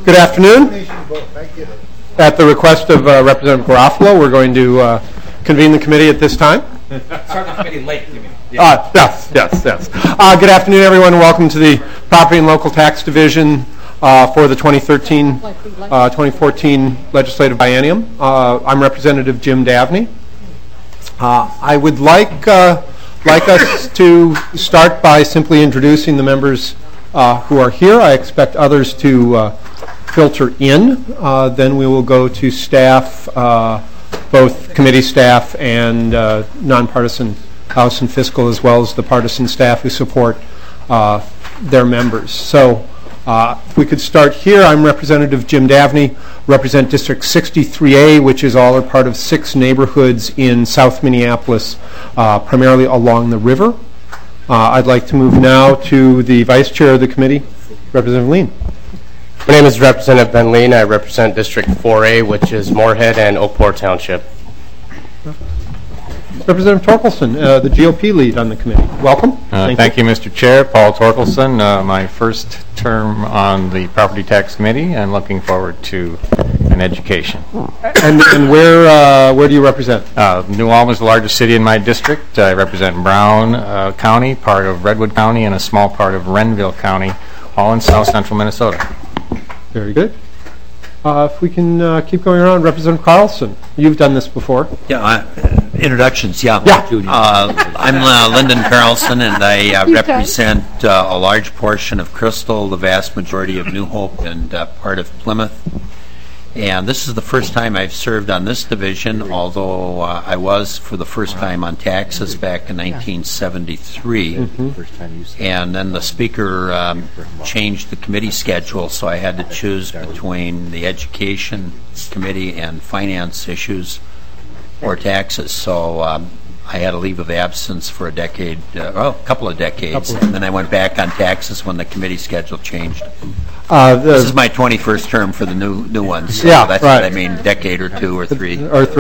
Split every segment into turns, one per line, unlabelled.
Good afternoon. At the request of Representative Garofalo, we're going to convene the committee at this time.
Start the committee late, you mean?
Yes. Good afternoon, everyone. Welcome to the Property and Local Tax Division for the 2013-2014 legislative biennium. I'm Representative Jim Davney. I would like us to start by simply introducing the members who are here. I expect others to filter in. Then we will go to staff, both committee staff and nonpartisan House and Fiscal, as well as the partisan staff who support their members. So if we could start here, I'm Representative Jim Davney, represent District 63A, which is all or part of 6 neighborhoods in South Minneapolis, primarily along the river. I'd like to move now to the Vice Chair of the committee, Representative Lean.
My name is Representative Ben Lean. I represent District 4A, which is Moorhead and Oakport Township.
Representative Torkelson, the GOP lead on the committee. Welcome.
Thank you, Mr. Chair. Paul Torkelson, my first term on the Property Tax Committee, and looking forward to an education.
And where do you represent?
New Ulm is the largest city in my district. I represent Brown County, part of Redwood County, and a small part of Renville County, all in south central Minnesota.
Very good. If we can keep going around, Representative Carlson, you've done this before.
Yeah, introductions, yeah. I'm Lyndon Carlson, and I represent a large portion of Crystal, the vast majority of New Hope, and part of Plymouth. And this is the first time I've served on this division, although I was for the first time on taxes back in 1973. And then the Speaker changed the committee schedule, so I had to choose between the Education Committee and Finance issues or taxes. So I had a leave of absence for a couple of decades, and then I went back on taxes when the committee schedule changed. This is my 21st term for the new ones. So that's right. What I mean, decade or 2 or 3.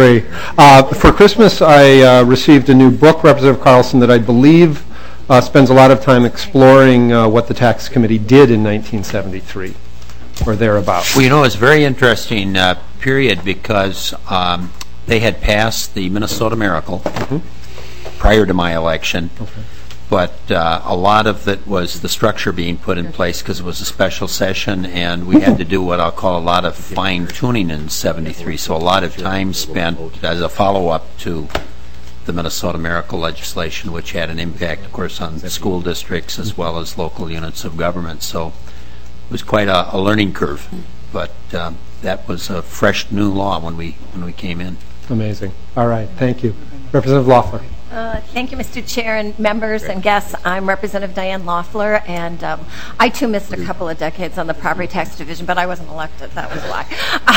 For Christmas, I received a new book, Representative Carlson, that I believe spends a lot of time exploring what the tax committee did in 1973 or thereabouts.
Well, it's a very interesting period because they had passed the Minnesota Miracle prior to my election. Okay. But a lot of it was the structure being put in place because it was a special session, and we had to do what I'll call a lot of fine-tuning in 73. So a lot of time spent as a follow-up to the Minnesota Miracle legislation, which had an impact, of course, on school districts as well as local units of government. So it was quite a learning curve. But that was a fresh new law when we came in.
Amazing. All right. Thank you. Representative Loeffler.
Thank you, Mr. Chair and members and guests. I'm Representative Diane Loeffler, and I too missed a couple of decades on the Property Tax Division, but I wasn't elected. That was a lie.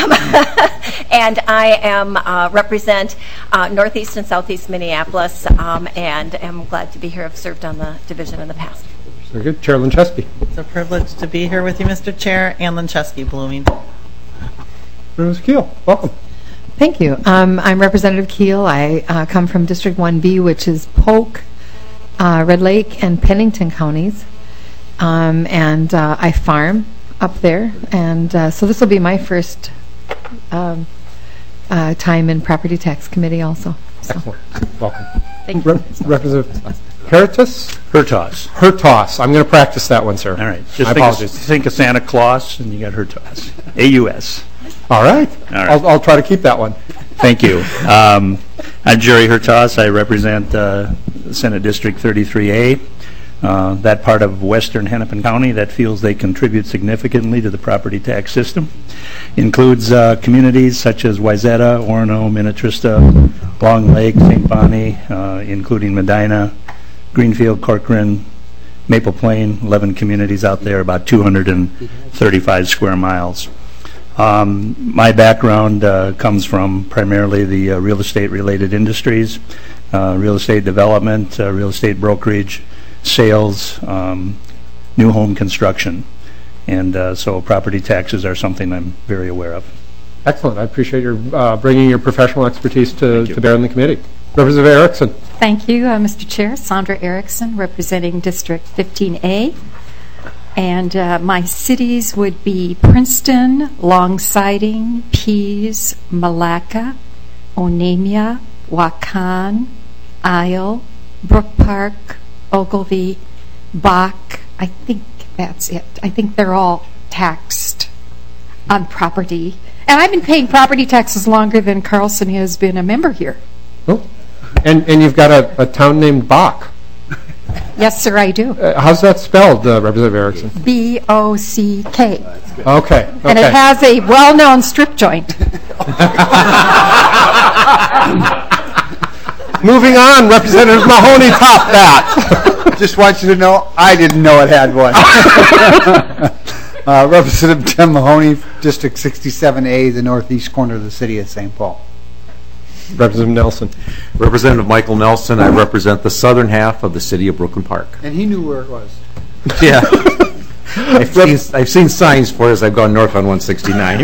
And I represent Northeast and Southeast Minneapolis, and am glad to be here. I've served on the division in the past.
Very good. Chair Linchesky.
It's a privilege to be here with you, Mr. Chair. Ann Linchesky, Blooming.
Representative Keel, welcome.
Thank you. I'm Representative Keel. I come from District 1B, which is Polk, Red Lake, and Pennington counties. And I farm up there. And so this will be my first time in Property Tax Committee also. So.
Excellent. Welcome.
Thank you.
Representative Hertaus. I'm going to practice that one, sir.
All right. Just think of Santa Claus, and you got Hertaus. A-U-S.
All right. I'll try to keep that one.
Thank you. I'm Jerry Hertaus. I represent Senate District 33A, that part of western Hennepin County that feels they contribute significantly to the property tax system. Includes communities such as Wayzata, Orono, Minnetrista, Long Lake, St. Bonnie, including Medina, Greenfield, Corcoran, Maple Plain, 11 communities out there, about 235 square miles. My background comes from primarily the real estate related industries, real estate development, real estate brokerage, sales, new home construction, and so property taxes are something I'm very aware of.
Excellent. I appreciate your bringing your professional expertise to bear on the committee. Representative Erickson.
Thank you, Mr. Chair. Sandra Erickson, representing District 15A. And my cities would be Princeton, Longsiding, Pease, Malacca, Onamia, Wakan, Isle, Brook Park, Ogilvie, Bach. I think that's it. I think they're all taxed on property. And I've been paying property taxes longer than Carlson has been a member here.
Oh. And you've got a town named Bach.
Yes, sir, I do.
How's that spelled, Representative Erickson?
B-O-C-K.
Okay.
And it has a well-known strip joint.
Moving on, Representative Mahoney topped that.
Just want you to know, I didn't know it had one. Representative Tim Mahoney, District 67A, the northeast corner of the city of St. Paul.
Representative Nelson.
Representative Michael Nelson. I represent the southern half of the city of Brooklyn Park.
And he knew where it was.
Yeah. I've seen signs for it as I've gone north on 169.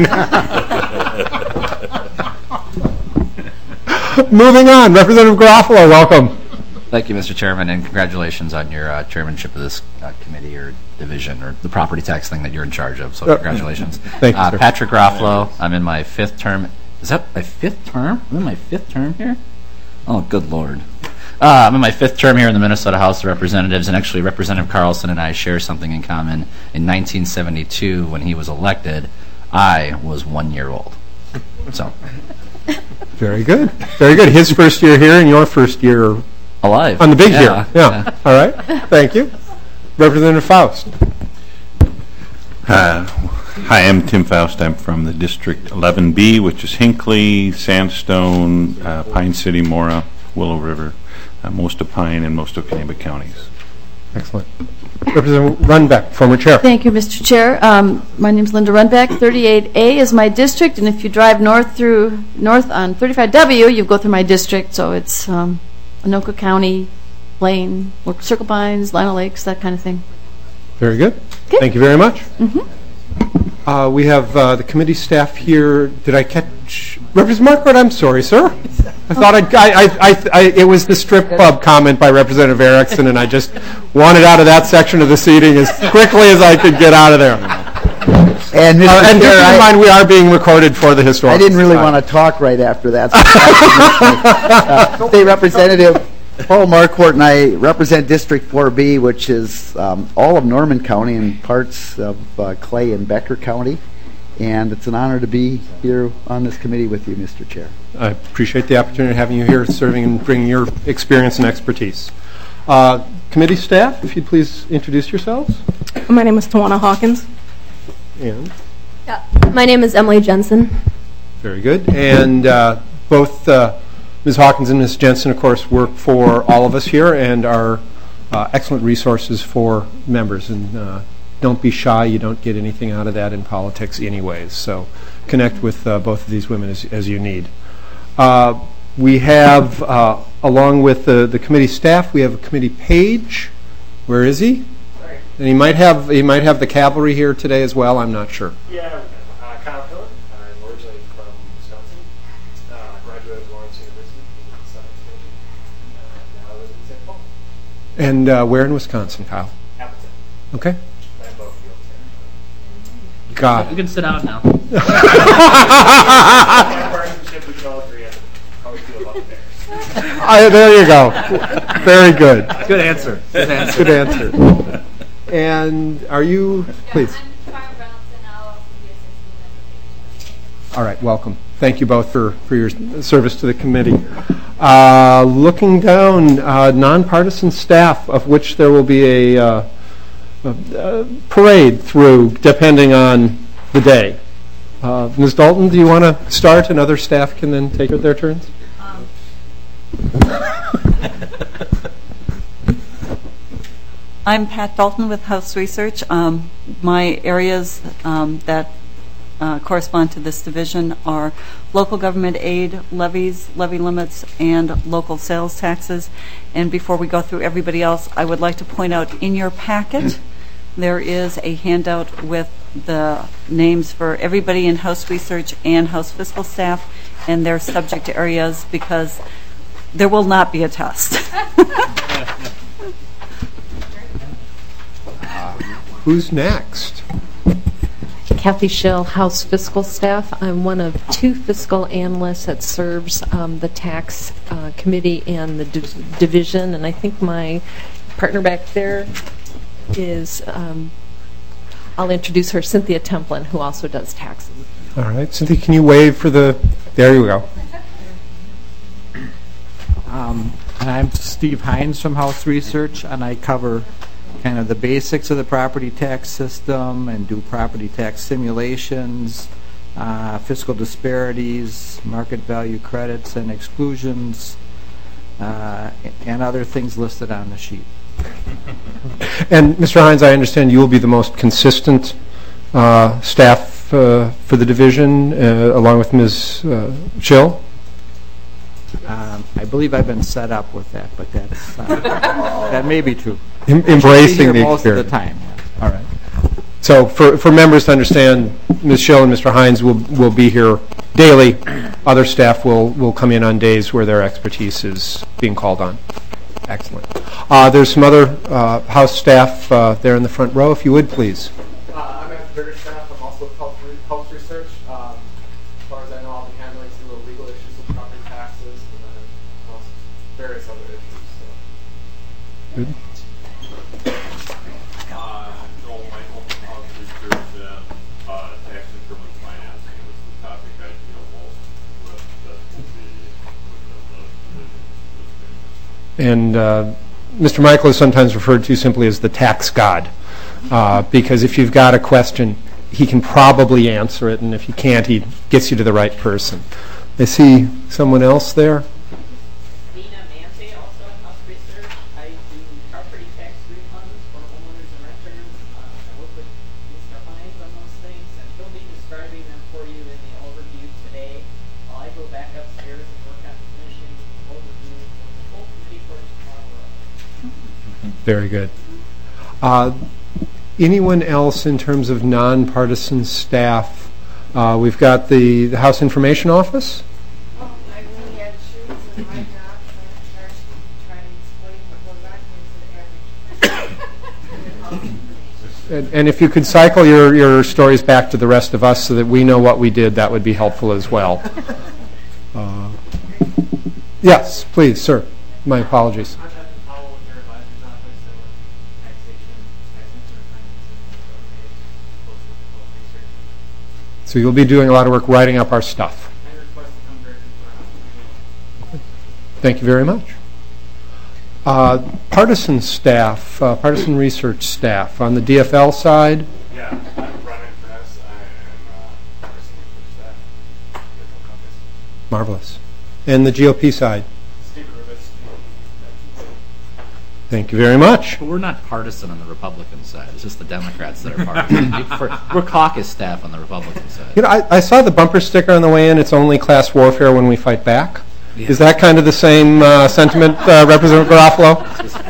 Moving on, Representative Garofalo, welcome.
Thank you, Mr. Chairman, and congratulations on your chairmanship of this committee or division or the property tax thing that you're in charge of. So congratulations.
Thank you, sir.
Patrick Garofalo. I'm in my 5th term. Is that my 5th term? I'm in my 5th term here? Oh, good Lord. I'm in my 5th term here in the Minnesota House of Representatives, and actually Representative Carlson and I share something in common. In 1972, when he was elected, I was 1 year old. So.
Very good. Very good. His first year here and your first year
alive.
On the big year. Yeah. All right. Thank you. Representative Faust.
Hi, I'm Tim Faust. I'm from the District 11B, which is Hinckley, Sandstone, Pine City, Mora, Willow River, most of Pine, and most of Kennebec counties.
Excellent. Representative Runbeck, former chair.
Thank you, Mr. Chair. My name is Linda Runbeck. 38A is my district, and if you drive north on 35W, you go through my district. So it's Anoka County, Blaine, Circle Pines, Lino Lakes, that kind of thing.
Very good.
Okay.
Thank you very much. We have the committee staff here. Did I catch Representative Marquardt? I'm sorry, sir. I thought it was the strip club comment by Representative Erickson, and I just wanted out of that section of the seating as quickly as I could get out of there.
And
just keep in mind, we are being recorded for the historical.
I didn't really want to talk right after that. State Representative Paul Marquardt and I represent District 4B, which is all of Norman County and parts of Clay and Becker County. And it's an honor to be here on this committee with you, Mr. Chair.
I appreciate the opportunity of having you here, serving and bringing your experience and expertise. Committee staff, if you'd please introduce yourselves.
My name is Tawana Hawkins.
And?
My name is Emily Jensen.
Very good. And both Ms. Hawkins and Ms. Jensen, of course, work for all of us here and are excellent resources for members. And don't be shy. You don't get anything out of that in politics anyways. So connect with both of these women as you need. We have, along with the committee staff, we have a committee page. Where is he? Sorry. And he might have the cavalry here today as well. I'm not sure.
Yeah, Kyle Pillar. I'm originally from Wisconsin. Graduated of Lawrence University in the Science Division. Now I live in St. Paul.
And where in Wisconsin, Kyle?
Appleton.
Okay. Got it.
You can sit down now.
My partisanship, we can all agree on how we feel about the Bears.
There you go. Very good.
Good answer. Good answer.
Good answer. And are you, please? All right, welcome. Thank you both for your service to the committee. Looking down, nonpartisan staff, of which there will be a parade through, depending on the day. Ms. Dalton, do you want to start, and other staff can then take their turns?
I'm Pat Dalton with House Research. My areas that correspond to this division are local government aid, levies, levy limits, and local sales taxes. And before we go through everybody else, I would like to point out in your packet there is a handout with the names for everybody in House Research and House Fiscal staff and their subject areas, because there will not be a test.
Who's next?
Kathy Schill, House Fiscal Staff. I'm one of 2 fiscal analysts that serves the tax committee and the division, and I think my partner back there is, I'll introduce her, Cynthia Templin, who also does taxes.
All right, Cynthia, can you wave for the, there you go.
And I'm Steve Hines from House Research, and I cover kind of the basics of the property tax system and do property tax simulations, fiscal disparities, market value credits and exclusions, and other things listed on the sheet.
And Mr. Hines, I understand you will be the most consistent staff for the division, along with Ms. Schill?
I believe I've been set up with that, but that's that may be true.
Embracing the
most
experience.
of the time. Yeah.
All right. So for members to understand, Ms. Schill and Mr. Hines will be here daily. Other staff will come in on days where their expertise is being called on. Excellent. There's some other House staff there in the front row, if you would, please.
I'm at the bigger staff. I'm also with Health Research. As far as I know, I'll be handling some of the legal issues with property taxes and then also various other issues. So.
Good.
Joel Michael from House Research and tax increment financing was the topic I deal most with that will be within the division.
And Mr. Michael is sometimes referred to simply as the tax god, because if you've got a question, he can probably answer it, and if he can't, he gets you to the right person. I see someone else there.
Dina Mante, also in House Research. I do property tax refunds for homeowners and renters. I work with Mr. Hines on those things, and he'll be describing them for you in the overview today. While I go back upstairs and work on finishing the overview for the full committee for tomorrow.
Very good. Anyone else in terms of nonpartisan staff? We've got the House Information Office.
I really had shoes in my job, so I started trying to explain what goes on to
And if you could cycle your stories back to the rest of us so that we know what we did, that would be helpful as well. Yes, please, sir. My apologies. So you'll be doing a lot of work writing up our stuff. Thank you very much. Partisan staff, partisan research staff on the DFL side.
Yeah, I'm running for this. I'm partisan research staff.
Marvelous. And the GOP side.
Steve Rubis.
Thank you very much.
But we're not partisan on the Republican side. It's just the Democrats that are partisan. We're caucus staff on the Republican side.
You know, I saw the bumper sticker on the way in. It's only class warfare when we fight back. Yeah. Is that kind of the same sentiment, Representative Garofalo?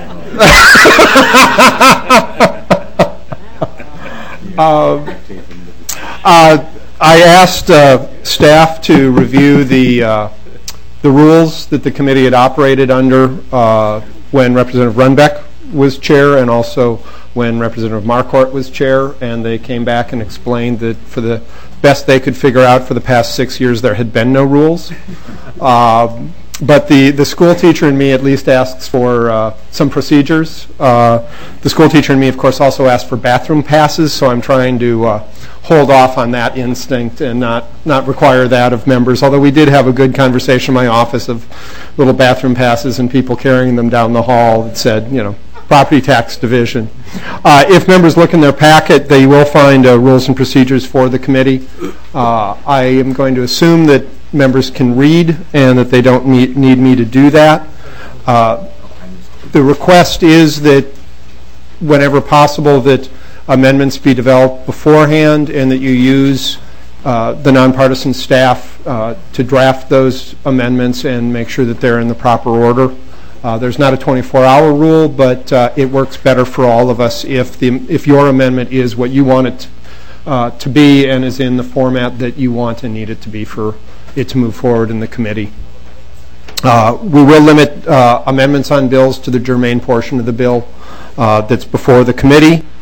I asked staff to review the rules that the committee had operated under when Representative Runbeck was chair and also when Representative Marquardt was chair, and they came back and explained that for the best they could figure out for the past 6 years there had been no rules. But the school teacher in me at least asks for some procedures. The school teacher in me, of course, also asked for bathroom passes, so I'm trying to hold off on that instinct and not require that of members, although we did have a good conversation in my office of little bathroom passes and people carrying them down the hall that said, you know, Property Tax Division. If members look in their packet, they will find rules and procedures for the committee. I am going to assume that members can read and that they don't need me to do that. The request is that whenever possible that amendments be developed beforehand and that you use the nonpartisan staff to draft those amendments and make sure that they're in the proper order. There's not a 24-hour rule, but it works better for all of us if your amendment is what you want it to be and is in the format that you want and need it to be for it to move forward in the committee. We will limit amendments on bills to the germane portion of the bill that's before the committee.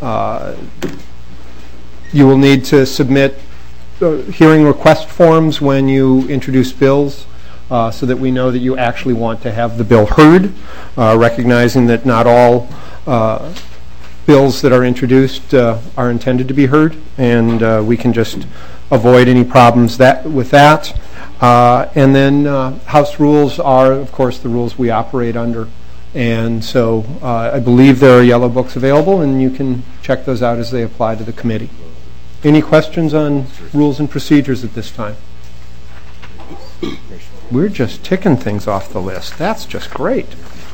You will need to submit hearing request forms when you introduce bills so that we know that you actually want to have the bill heard, recognizing that not all bills that are introduced are intended to be heard, and we can just avoid any problems with that. And then House rules are, of course, the rules we operate under. And so I believe there are yellow books available, and you can check those out as they apply to the committee. Any questions on rules and procedures at this time? We're just ticking things off the list. That's just great.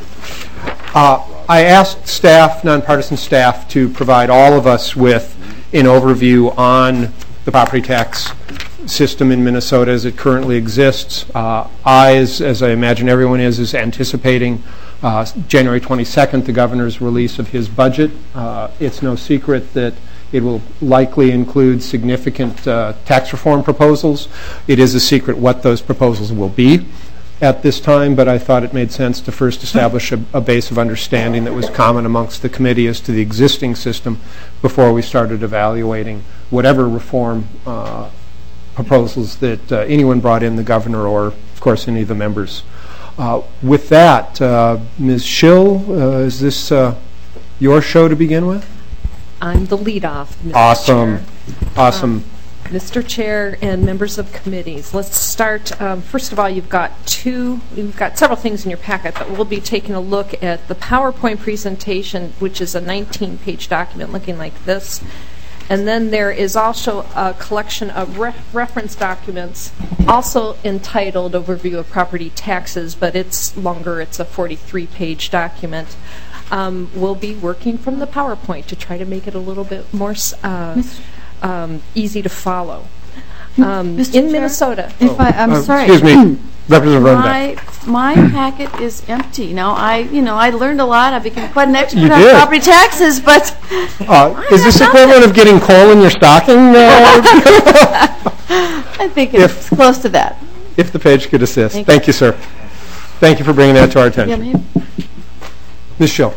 I asked staff, nonpartisan staff, to provide all of us with an overview on the property tax system in Minnesota as it currently exists. As I imagine everyone is anticipating January 22nd, the governor's release of his budget. It's no secret that it will likely include significant tax reform proposals. It is a secret what those proposals will be at this time, but I thought it made sense to first establish a base of understanding that was common amongst the committee as to the existing system before we started evaluating whatever reform proposals that anyone brought in, the governor or, of course, any of the members. With that, Ms. Schill, is this your show to begin with?
I'm the lead-off, Mr.
Awesome.
Chair.
Awesome.
Mr. Chair and members of committees, let's start. First of all, you've got several things in your packet, but we'll be taking a look at the PowerPoint presentation, which is a 19-page document looking like this. And then there is also a collection of reference documents, also entitled Overview of Property Taxes, but it's longer. It's a 43-page document. We'll be working from the PowerPoint to try to make it a little bit more easy to follow. In Minnesota.
I'm sorry.
Excuse me, Representative Runbeck.
My packet is empty. Now, I learned a lot. I became quite an expert
You
on
did.
property taxes, but
Is this equivalent of getting coal in your stocking?
I think it's close to that.
If the page could assist.
Thank
Thank you, sir. Thank you for bringing that to our attention.
Yeah,
Ms. Schill.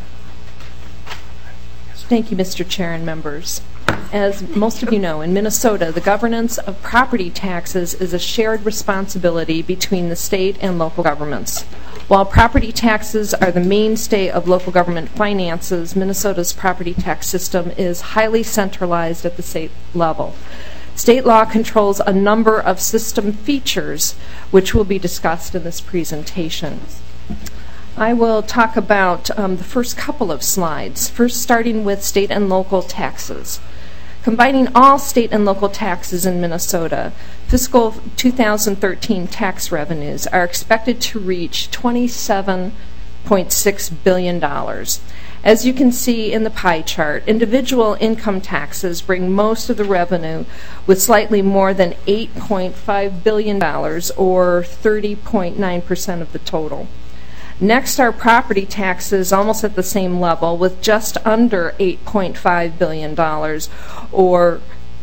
Thank you, Mr. Chair and members. As most of you know, in Minnesota, the governance of property taxes is a shared responsibility between the state and local governments. While property taxes are the mainstay of local government finances, Minnesota's property tax system is highly centralized at the state level. State law controls a number of system features, which will be discussed in this presentation. I will talk about the first couple of slides, first starting with state and local taxes. Combining all state and local taxes in Minnesota, fiscal 2013 tax revenues are expected to reach $27.6 billion. As you can see in the pie chart, individual income taxes bring most of the revenue with slightly more than $8.5 billion, or 30.9% of the total. Next are property taxes, almost at the same level, with just under $8.5 billion, or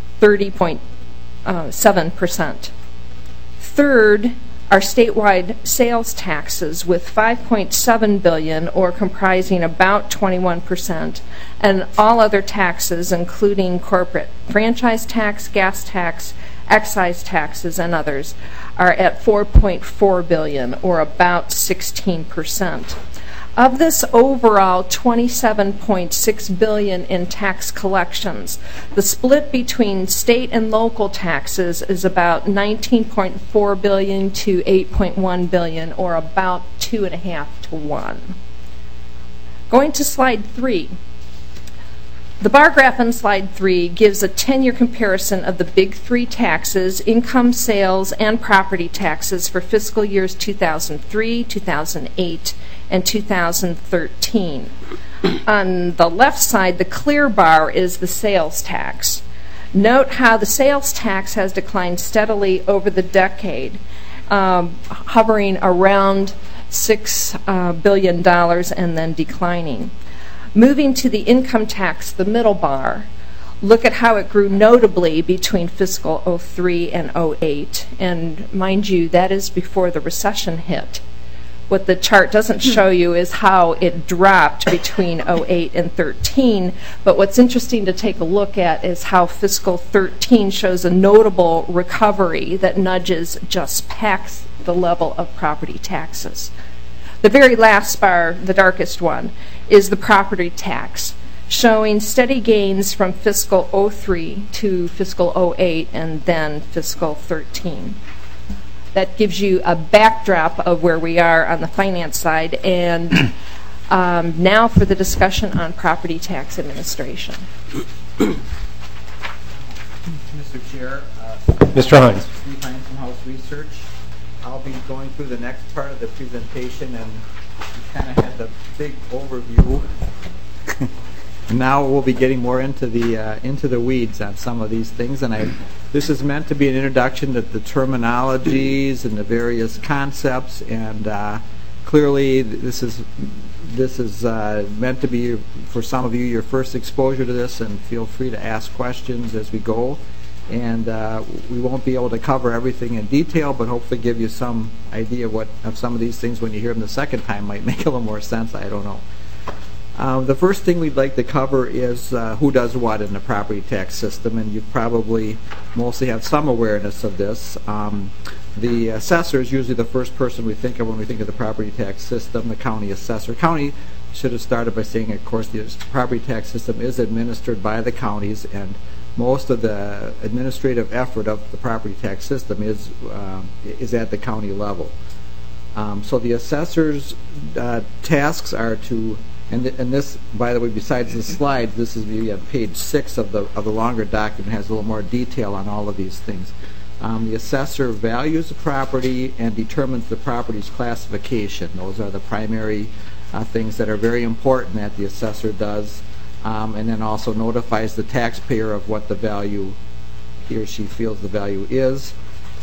30.7%. Third are statewide sales taxes, with $5.7 billion, or comprising about 21%, and all other taxes, including corporate franchise tax, gas tax, excise taxes, and others, are at $4.4 billion, or about 16%. Of this overall $27.6 billion in tax collections, the split between state and local taxes is about $19.4 billion to $8.1 billion, or about 2.5 to 1. Going to slide 3. The bar graph on slide 3 gives a 10-year comparison of the big three taxes, income, sales, and property taxes for fiscal years 2003, 2008, and 2013. On the left side, the clear bar is the sales tax. Note how the sales tax has declined steadily over the decade, hovering around $6 billion and then declining. Moving to the income tax, the middle bar, look at how it grew notably between fiscal 03 and 08. And mind you, that is before the recession hit.
What the chart doesn't show you is how it dropped between 08 and 13, but what's interesting to take a look at is how fiscal 13 shows a notable recovery that nudges just past the level of property taxes. The very last bar, the darkest one, is the property tax, showing steady gains from fiscal 03 to fiscal 08 and then fiscal 13. That gives you a backdrop of where we are on the finance side. And now for the discussion on property tax administration.
Mr. Chair.
Mr. Hines.
Steve Hines from House Research. I'll be going through the next part of the presentation, and we kind of had the big overview. Now we'll be getting more into the weeds on some of these things, and this is meant to be an introduction to the terminologies and the various concepts, and clearly this is meant to be, for some of you, your first exposure to this, and feel free to ask questions as we go. And we won't be able to cover everything in detail, but hopefully give you some idea of some of these things when you hear them the second time might make a little more sense. I don't know. The first thing we'd like to cover is who does what in the property tax system, and you probably mostly have some awareness of this. The assessor is usually the first person we think of when we think of the property tax system, the county assessor. County should have started by saying, of course, the property tax system is administered by the counties, and most of the administrative effort of the property tax system is at the county level. So the assessor's tasks are to, and this, by the way, besides the slide, this is maybe on page 6 of the longer document, has a little more detail on all of these things. The assessor values the property and determines the property's classification. Those are the primary things that are very important that the assessor does, and then also notifies the taxpayer of what the value he or she feels the value is.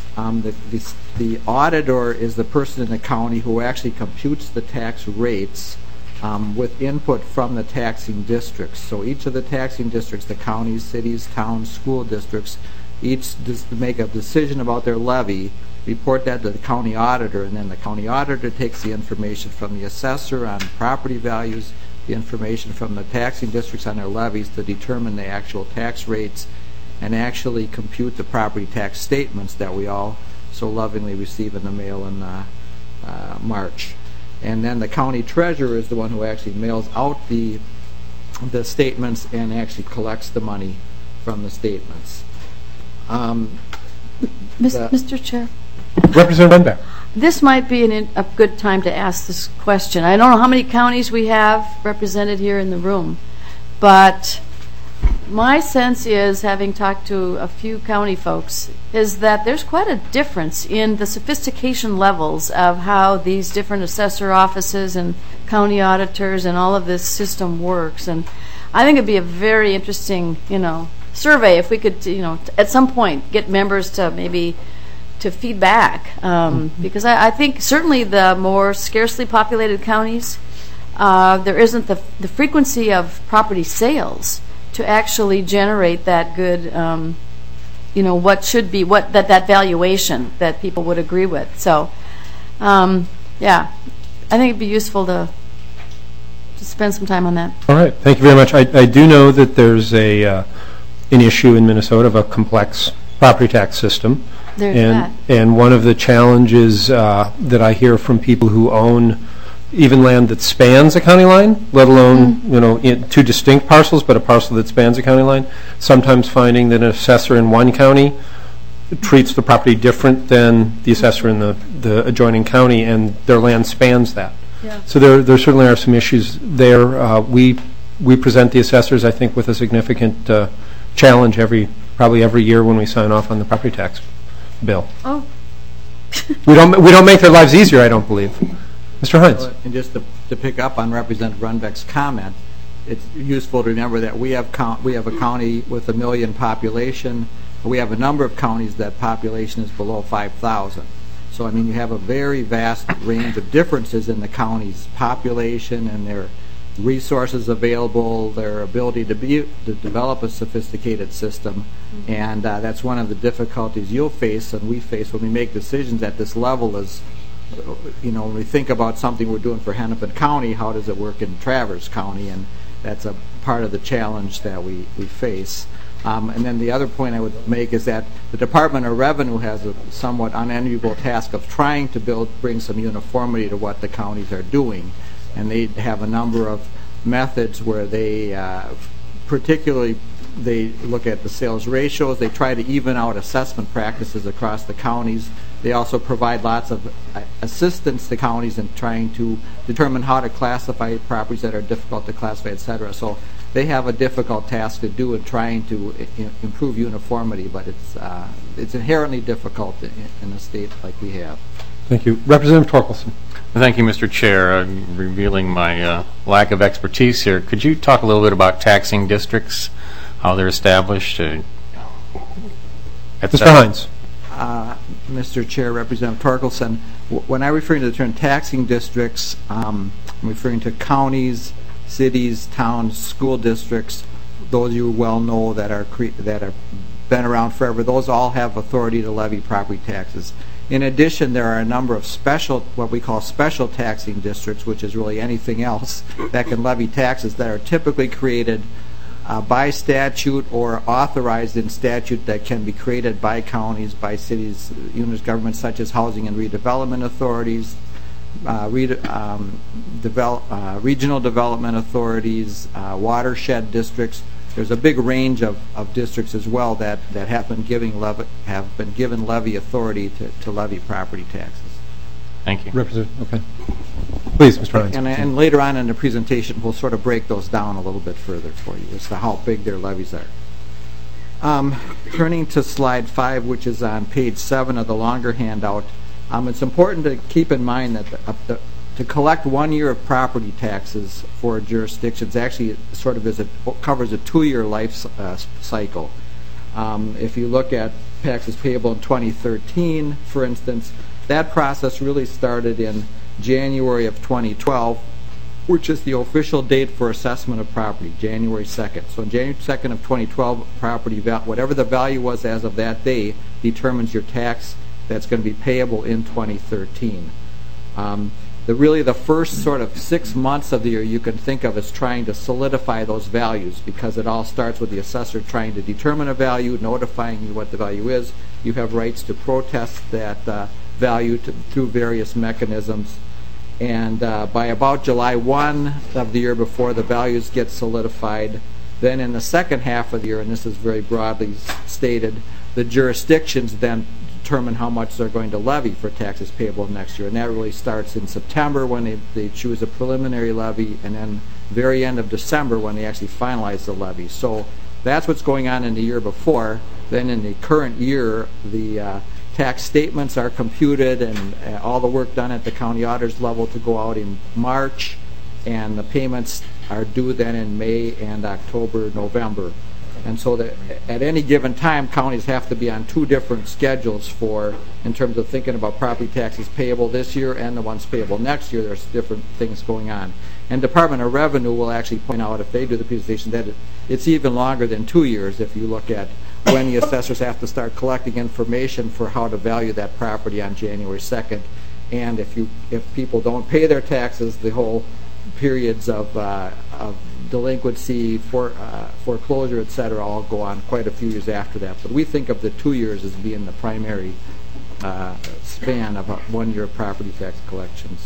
The auditor is the person in the county who actually computes the tax rates with input from the taxing districts. So each of the taxing districts, the counties, cities, towns, school districts, each make a decision about their levy, report that to the county auditor, and then the county auditor takes the information from the assessor on property values, the information from the taxing districts on their levies to determine the actual tax rates and actually compute the property tax statements that we all so lovingly receive in the mail in March. And then the county treasurer is the one who actually mails out the statements and actually collects the money from the statements.
Mr. Chair.
Representative Runbeck.
This might be a good time to ask this question. I don't know how many counties we have represented here in the room, but my sense is, having talked to a few county folks, is that there's quite a difference in the sophistication levels of how these different assessor offices and county auditors and all of this system works. And I think it'd be a very interesting, survey if we could, at some point get members to maybe to feedback, because I think certainly the more scarcely populated counties, there isn't the frequency of property sales to actually generate that good, what should be that valuation that people would agree with. So, yeah, I think it'd be useful to spend some time on that.
All right, thank you very much. I do know that there's an issue in Minnesota of a complex property tax system. And one of the challenges that I hear from people who own even land that spans a county line, let alone two distinct parcels, but a parcel that spans a county line, sometimes finding that an assessor in one county treats the property different than the assessor in the adjoining county, and their land spans that.
Yeah.
So there certainly are some issues there. We present the assessors, I think, with a significant challenge probably every year when we sign off on the property tax bill.
Oh.
we don't make their lives easier, I don't believe. Mr. Hines.
And just to pick up on Representative Runbeck's comment, it's useful to remember that we have a county with 1 million population. We have a number of counties that population is below 5,000. So I mean, you have a very vast range of differences in the county's population and their resources available, their ability to develop a sophisticated system, and that's one of the difficulties you'll face and we face when we make decisions at this level. Is when we think about something we're doing for Hennepin County, how does it work in Traverse County? And that's a part of the challenge that we face. And then the other point I would make is that the Department of Revenue has a somewhat unenviable task of trying to bring some uniformity to what the counties are doing. And they have a number of methods where they, particularly, they look at the sales ratios. They try to even out assessment practices across the counties. They also provide lots of assistance to counties in trying to determine how to classify properties that are difficult to classify, et cetera. So they have a difficult task to do in trying to improve uniformity, but it's inherently difficult in a state like we have.
Thank you. Representative Torkelson.
Thank you, Mr. Chair. Revealing my lack of expertise here, could you talk a little bit about taxing districts, how they're established?
Mr. Hines.
Mr. Chair, Representative Torkelson, when I'm referring to the term taxing districts, I'm referring to counties, cities, towns, school districts. Those you well know that are been around forever. Those all have authority to levy property taxes. In addition, there are a number of what we call special taxing districts, which is really anything else that can levy taxes that are typically created by statute or authorized in statute that can be created by counties, by cities, units of government such as housing and redevelopment authorities, regional development authorities, watershed districts. There's a big range of districts as well that have been given levy authority to levy property taxes.
Thank you.
Representative, okay. Please, Mr. Hines.
And later on in the presentation, we'll sort of break those down a little bit further for you as to how big their levies are. Turning to slide 5, which is on page 7 of the longer handout, it's important to keep in mind that to collect 1 year of property taxes for jurisdictions actually sort of covers a 2-year life cycle. If you look at taxes payable in 2013, for instance, that process really started in January of 2012, which is the official date for assessment of property, January 2nd. So on January 2nd of 2012, property whatever the value was as of that day determines your tax that's going to be payable in 2013. Really the first sort of 6 months of the year you can think of as trying to solidify those values, because it all starts with the assessor trying to determine a value, notifying you what the value is. You have rights to protest that value through various mechanisms. And by about July 1 of the year before the values get solidified, then in the second half of the year, and this is very broadly stated, the jurisdictions then determine how much they're going to levy for taxes payable next year. And that really starts in September when they choose a preliminary levy, and then very end of December when they actually finalize the levy. So that's what's going on in the year before. Then in the current year, the tax statements are computed and all the work done at the county auditor's level to go out in March, and the payments are due then in May and October, November. And so that at any given time, counties have to be on 2 different schedules in terms of thinking about property taxes payable this year and the ones payable next year. There's different things going on. And Department of Revenue will actually point out, if they do the presentation, that it's even longer than 2 years if you look at when the assessors have to start collecting information for how to value that property on January 2nd. And if people don't pay their taxes, the whole periods of delinquency, foreclosure, et cetera, all go on quite a few years after that. But we think of the 2 years as being the primary span of 1 year of property tax collections.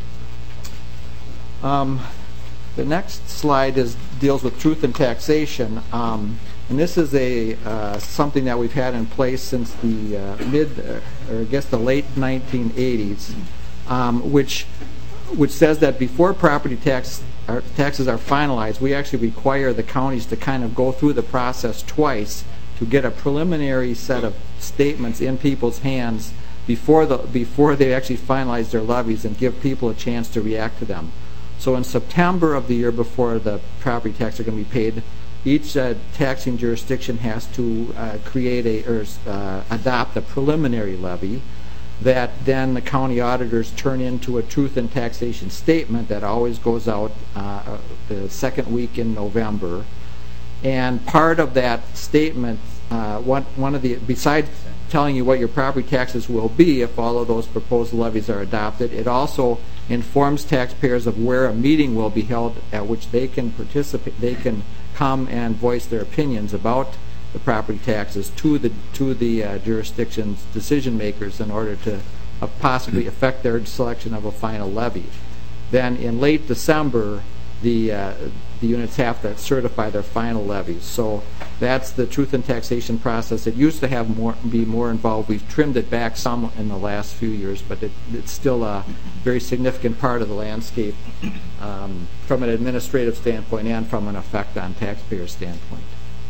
The next slide deals with truth in taxation. And this is something that we've had in place since the the late 1980s, which says that before property taxes are finalized, we actually require the counties to kind of go through the process twice to get a preliminary set of statements in people's hands before they actually finalize their levies and give people a chance to react to them. So in September of the year before the property taxes are going to be paid, each taxing jurisdiction has to adopt a preliminary levy that then the county auditors turn into a truth in taxation statement that always goes out the second week in November. And part of that statement, besides telling you what your property taxes will be if all of those proposed levies are adopted. It also informs taxpayers of where a meeting will be held at which they can participate. They can come and voice their opinions about the property taxes to the jurisdiction's decision makers in order to possibly affect their selection of a final levy. Then in late December, the units have to certify their final levies. So that's the truth in taxation process. It used to be more involved. We've trimmed it back some in the last few years, but it's still a very significant part of the landscape from an administrative standpoint and from an effect on taxpayer standpoint.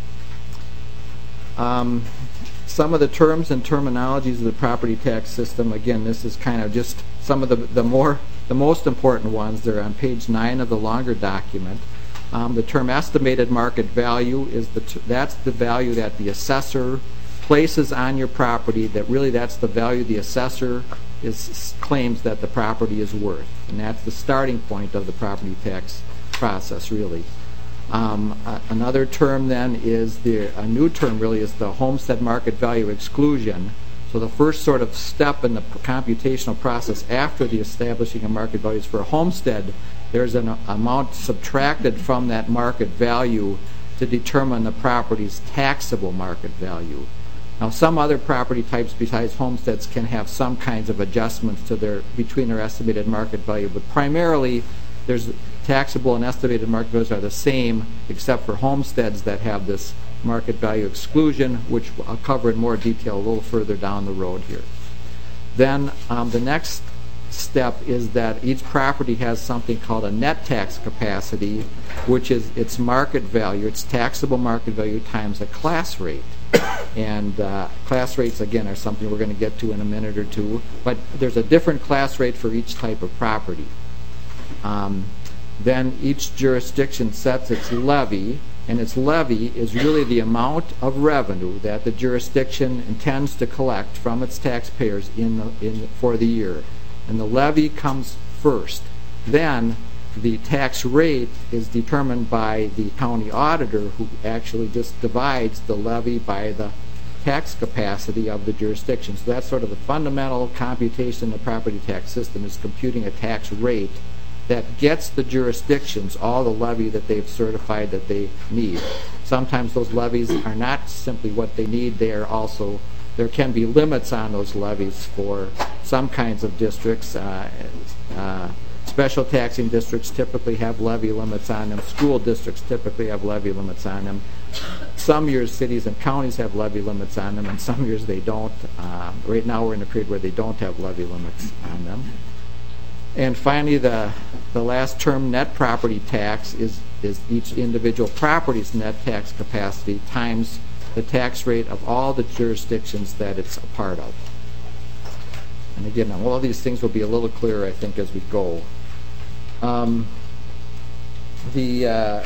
Some of the terms and terminologies of the property tax system, again, this is kind of just some of the most important ones. They're on page 9 of the longer document. The term estimated market value is that's the value that the assessor places on your property. That's the value the assessor claims that the property is worth, and that's the starting point of the property tax process, really. Another term then is a new term really is the homestead market value exclusion. So the first sort of step in the computational process after the establishing of market values for a homestead, there's an amount subtracted from that market value to determine the property's taxable market value. Now some other property types besides homesteads can have some kinds of adjustments to between their estimated market value, but primarily there's taxable and estimated market values are the same except for homesteads that have this market value exclusion, which I'll cover in more detail a little further down the road here. Then the next step is that each property has something called a net tax capacity, which is its market value, its taxable market value times a class rate. And class rates, again, are something we're going to get to in a minute or two, but there's a different class rate for each type of property. Then each jurisdiction sets its levy, and its levy is really the amount of revenue that the jurisdiction intends to collect from its taxpayers for the year. And the levy comes first. Then the tax rate is determined by the county auditor, who actually just divides the levy by the tax capacity of the jurisdiction. So that's sort of the fundamental computation in the property tax system, is computing a tax rate that gets the jurisdictions all the levy that they've certified that they need. Sometimes those levies are not simply what they need. There can be limits on those levies for some kinds of districts. Special taxing districts typically have levy limits on them. School districts typically have levy limits on them. Some years cities and counties have levy limits on them, and some years they don't. Right now we're in a period where they don't have levy limits on them. And finally, the last term, net property tax, is each individual property's net tax capacity times the tax rate of all the jurisdictions that it's a part of. And again, all of these things will be a little clearer, I think, as we go. The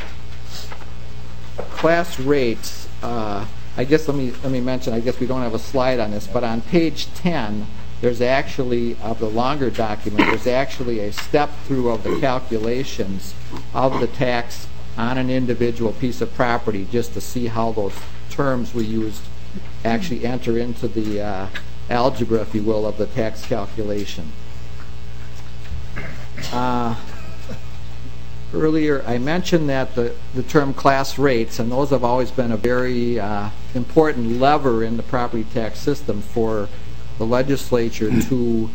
class rates, I guess let me mention, I guess we don't have a slide on this, but on page 10, there's actually, of the longer document, there's actually a step through of the calculations of the tax on an individual piece of property, just to see how those terms we used actually enter into the algebra, if you will, of the tax calculation. Earlier I mentioned that the term class rates, and those have always been a very important lever in the property tax system for the legislature to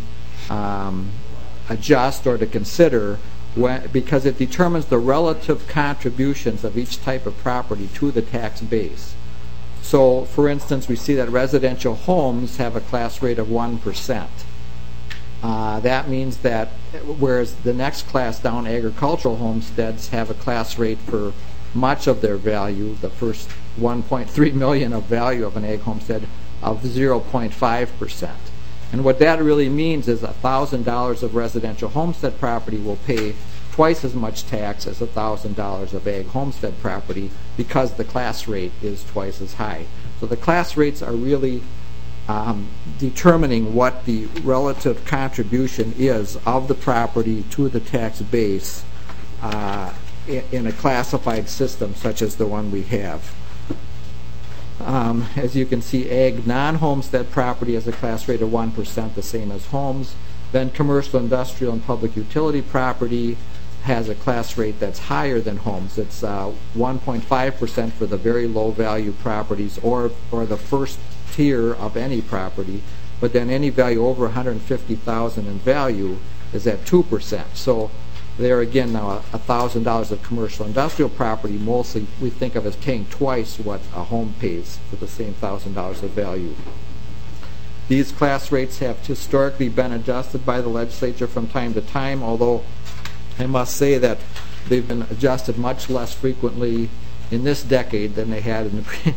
adjust or to consider, because it determines the relative contributions of each type of property to the tax base. So, for instance, we see that residential homes have a class rate of 1%. That means that whereas the next class down, agricultural homesteads, have a class rate for much of their value, the first 1.3 million of value of an ag homestead, of 0.5%. And what that really means is $1,000 of residential homestead property will pay twice as much tax as $1,000 of ag homestead property, because the class rate is twice as high. So the class rates are really determining what the relative contribution is of the property to the tax base in a classified system such as the one we have. As you can see, ag non-homestead property has a class rate of 1%, the same as homes. Then commercial, industrial, and public utility property has a class rate that's higher than homes. It's 1.5% for the very low value properties or the first tier of any property, but then any value over $150,000 in value is at 2%. So there again, now $1,000 of commercial industrial property mostly we think of as paying twice what a home pays for the same $1,000 of value. These class rates have historically been adjusted by the legislature from time to time, although I must say that they've been adjusted much less frequently in this decade than they had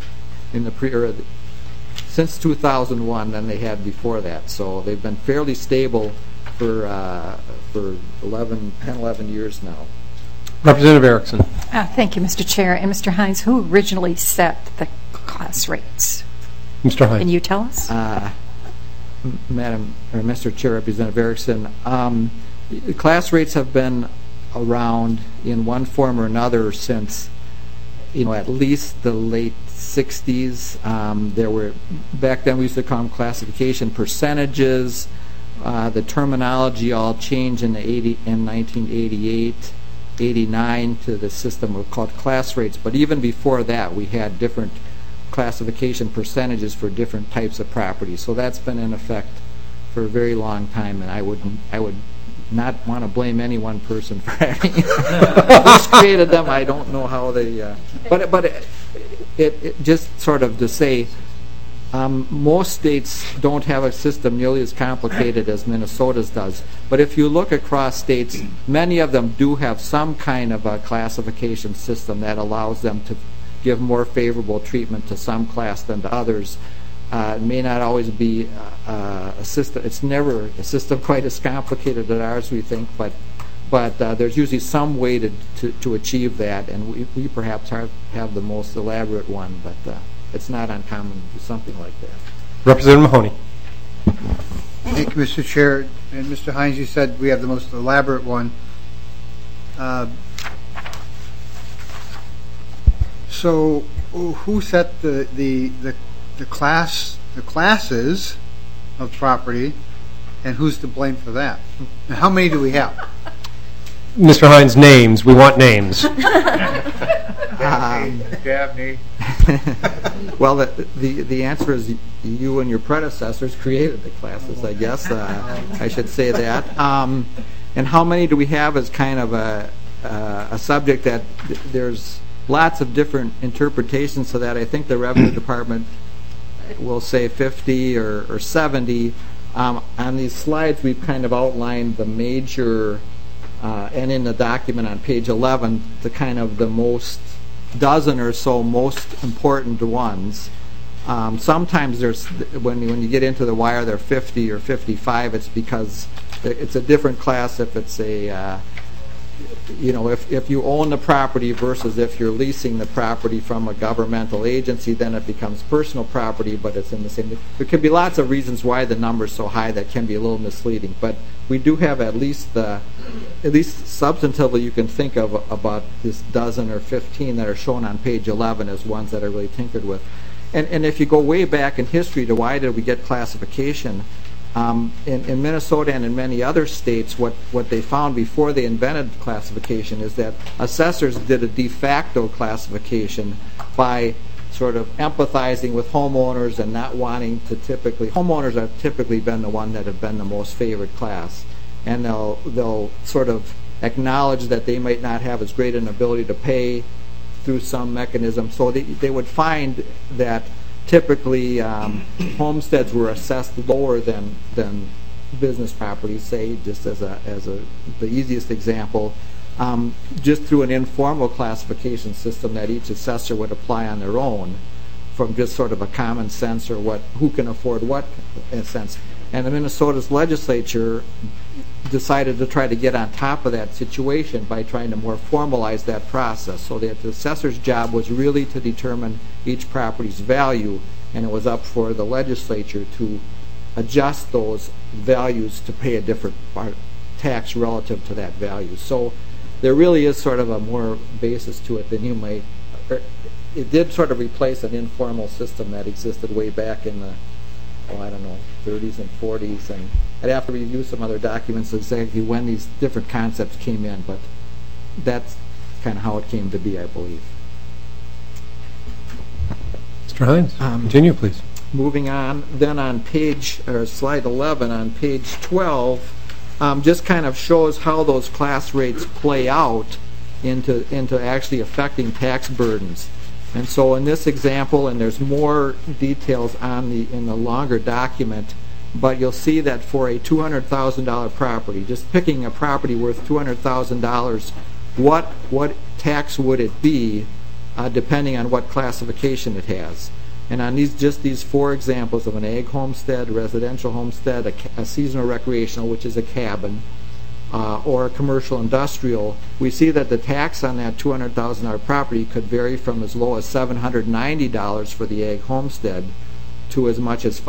since 2001 than they had before that. So they've been fairly stable for 11 years now.
Representative Erickson.
Thank you, Mr. Chair. And Mr. Hines, who originally set the class rates?
Mr. Hines.
Can you tell us?
Madam or Mr. Chair, Representative Erickson, class rates have been around in one form or another since at least the late 60s. There were back then we used to call them classification percentages. The terminology all changed in 1988, 89 to the system called class rates. But even before that, we had different classification percentages for different types of property. So that's been in effect for a very long time, and I would not want to blame any one person for having who's created them. I don't know how they. But it just sort of to say. Most states don't have a system nearly as complicated as Minnesota's does. But if you look across states, many of them do have some kind of a classification system that allows them to give more favorable treatment to some class than to others. It may not always be a system. It's never a system quite as complicated as ours, we think, but there's usually some way to achieve that, and we perhaps have the most elaborate one, but it's not uncommon to do something like that.
Representative Mahoney.
Thank you, Mr. Chair. And Mr. Hines, you said we have the most elaborate one. So who set the classes of property, and who's to blame for that? And how many do we have?
Mr. Hines, names. We want names.
Dabney.
Well, the answer is you and your predecessors created the classes, I guess. I should say that. And how many do we have is kind of a subject that there's lots of different interpretations to that. I think the Revenue Department will say 50 or 70. On these slides, we've kind of outlined the major, and in the document on page 11, the kind of the most dozen or so most important ones. Sometimes there's when you get into the wire, they're 50 or 55. It's because it's a different class if it's a if you own the property versus if you're leasing the property from a governmental agency, then it becomes personal property, but it's in the same. There can be lots of reasons why the number's so high that can be a little misleading, but we do have at least substantively you can think of about this dozen or 15 that are shown on page 11 as ones that are really tinkered with. And if you go way back in history to why did we get classification, in Minnesota and in many other states, what they found before they invented classification is that assessors did a de facto classification by sort of empathizing with homeowners and not wanting to homeowners have typically been the one that have been the most favored class, and they'll sort of acknowledge that they might not have as great an ability to pay through some mechanism. So they would find that typically homesteads were assessed lower than business properties, say, just as the easiest example, just through an informal classification system that each assessor would apply on their own from just sort of a common sense or who can afford what in a sense. And the Minnesota's legislature decided to try to get on top of that situation by trying to more formalize that process, so that the assessor's job was really to determine each property's value, and it was up for the legislature to adjust those values to pay a different tax relative to that value. So there really is sort of a more basis to it than you might, it did sort of replace an informal system that existed way back in the, 30s and 40s, and I'd have to review some other documents exactly when these different concepts came in, but that's kind of how it came to be, I believe.
Mr. Hines, continue, please.
Moving on, then on slide 11, on page 12, just kind of shows how those class rates play out into actually affecting tax burdens. And so in this example, and there's more details in the longer document, but you'll see that for a $200,000 property, just picking a property worth $200,000, what tax would it be depending on what classification it has? And on these 4 examples of an ag homestead, residential homestead, a seasonal recreational, which is a cabin, or a commercial industrial, we see that the tax on that $200,000 property could vary from as low as $790 for the ag homestead to as much as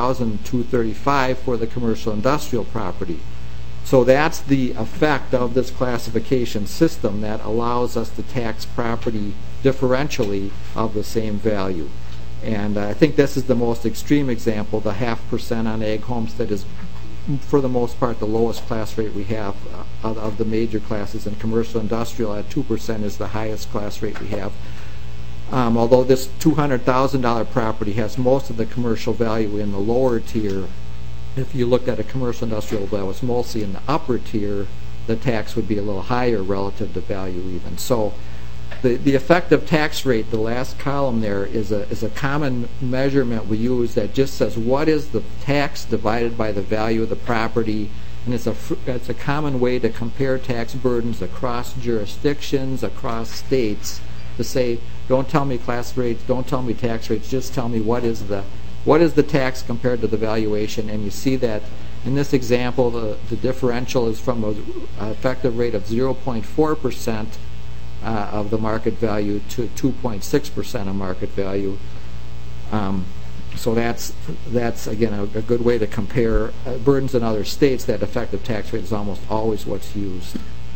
$5,235 for the commercial industrial property. So that's the effect of this classification system that allows us to tax property differentially of the same value. And I think this is the most extreme example. The 0.5% on ag homestead is, for the most part, the lowest class rate we have of the major classes, and commercial industrial at 2% is the highest class rate we have. Although this $200,000 property has most of the commercial value in the lower tier, if you looked at a commercial industrial that was mostly in the upper tier, the tax would be a little higher relative to value even. So the effective tax rate, the last column there, is a common measurement we use that just says what is the tax divided by the value of the property, and it's a common way to compare tax burdens across jurisdictions, across states, to say, don't tell me class rates, don't tell me tax rates, just tell me what is the tax compared to the valuation. And you see that in this example, the differential is from an effective rate of 0.4% of the market value to 2.6% of market value. So that's again a good way to compare burdens in other states. That effective tax rate is almost always what's used.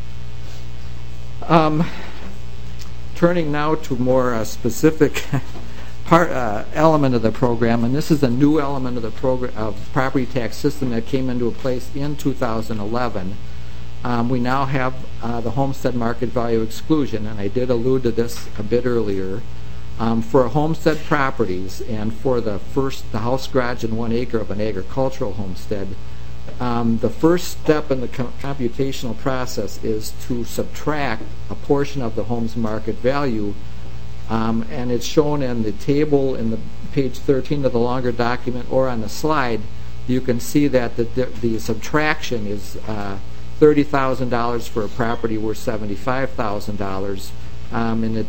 Turning now to more specific element of the program, and this is a new element of the program of property tax system that came into place in 2011. We now have the homestead market value exclusion, and I did allude to this a bit earlier. For homestead properties and for the house, garage, and 1 acre of an agricultural homestead, the first step in the computational process is to subtract a portion of the home's market value, and it's shown in the table in the page 13 of the longer document or on the slide. You can see that the subtraction is $30,000 for a property worth $75,000, and